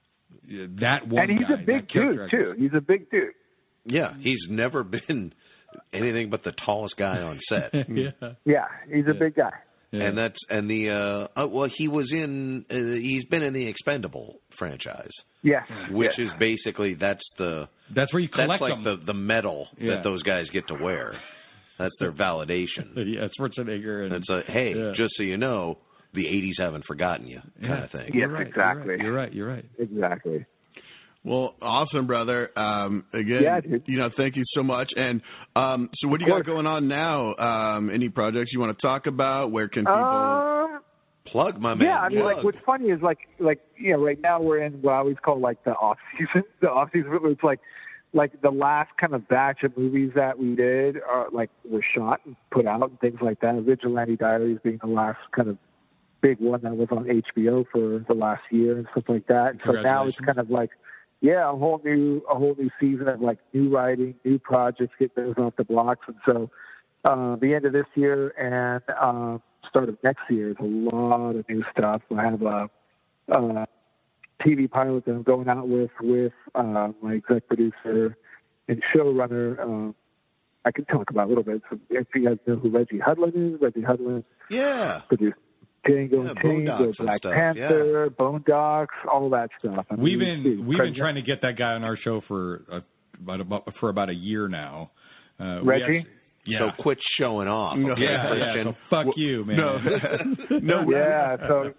uh, That one. And he's guy, a big that character dude too. He's a big dude. Yeah, he's never been anything but the tallest guy on set. yeah. Yeah, he's a Yeah. big guy. Yeah. And that's and the uh, uh well he was in uh, he's been in the Expendable franchise, Yes. which yes. is basically that's the That's where you that's collect like them. the the medal Yeah. that those guys get to wear. That's their validation. yeah, Schwarzenegger. And, It's a hey, yeah. just so you know, the eighties haven't forgotten you kind yeah. of thing. Yes, You're right, exactly. You're right. You're right. Exactly. Well, awesome, brother. Um, again, Yeah, dude. you know, thank you so much. And um, so, what do Of you got course. going on now? Um, any projects you want to talk about? Where can people? Um, Plug my man. yeah, I mean, plug. like, what's funny is like, like, you know, right now we're in what I always call like the off season. The off season, it's like, like the last kind of batch of movies that we did are like were shot and put out and things like that. Vigilante Diaries being the last kind of big one that was on H B O for the last year and stuff like that. And so now it's Congratulations. kind of like, yeah, a whole new, a whole new season of like new writing, new projects, get those off the blocks. And so, uh, the end of this year and um, start of next year is a lot of new stuff. I have a, a T V pilot that I'm going out with with uh, my exec producer and showrunner. Um, I can talk about a little bit. So if you guys know who Reggie Hudlin is, Reggie Hudlin yeah. produced Django Yeah, Unchained, Boondocks and Black stuff, Panther, Bone Docs, all that stuff. I mean, We've he's- been he's we've been president. trying to get that guy on our show for uh, about, about for about a year now. Uh, we Reggie? actually- yeah. So quit showing off. No. Okay, yeah, yeah. Christian. So fuck you, man. No, no. Yeah, so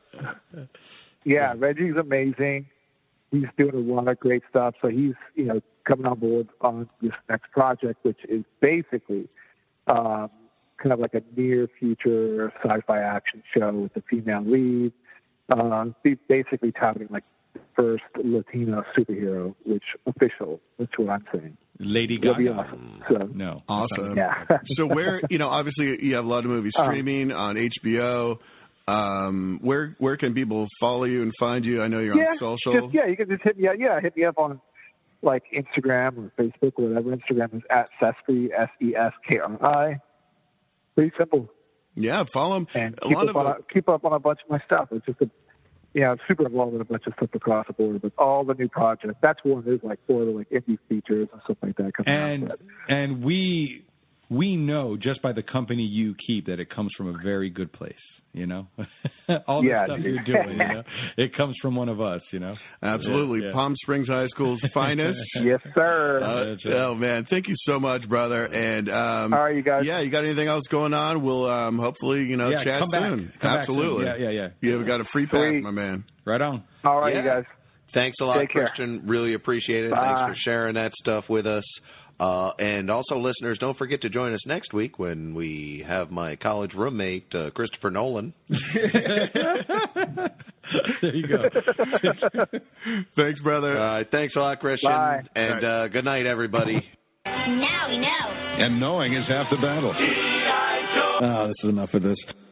yeah, Reggie's amazing. He's doing a lot of great stuff. So he's, you know, coming on board on this next project, which is basically um, kind of like a near future sci-fi action show with a female lead. Um, he's basically touting like the first Latino superhero, which official. That's what I'm saying. Lady It'll be Gaga. awesome. So No. Awesome. yeah. So where, you know, obviously you have a lot of movies Um, streaming on H B O. Um, where where can people follow you and find you? I know you're yeah, on social. Just, yeah, you can just hit me up. Yeah, hit me up on like Instagram or Facebook or whatever. Instagram is at Seskri, S E S K R I. Pretty simple. Yeah, follow them. And A keep lot up, of on a, keep up on a bunch of my stuff. It's just a, you know, I'm super involved in a bunch of stuff across the board, but all the new projects. That's one. There's like four of the like indie features and stuff like that coming And out. and we we know just by the company you keep that it comes from a very good place. You know, all the Yeah, stuff dude. you're doing, you know, it comes from one of us. You know, Absolutely. Yeah, yeah. Palm Springs High School's finest. Yes, sir. Uh, That's right. oh man, thank you so much, brother. And um, all right, you guys. yeah, you got anything else going on? We'll um, hopefully you know Yeah, chat come back. soon. Come back soon. Absolutely. Yeah, yeah, yeah. You've got a free pass, Sweet. my man. Right on. All right, Yeah. you guys. Thanks a lot, Take care. Christian. Really appreciate it. Bye. Thanks for sharing that stuff with us. Uh, and also, listeners, don't forget to join us next week when we have my college roommate, uh, Christopher Nolan. There you go. Thanks, brother. All right, thanks a lot, Christian. Bye. And uh, good night, everybody. Now we know. And knowing is half the battle. Oh, this is enough of this.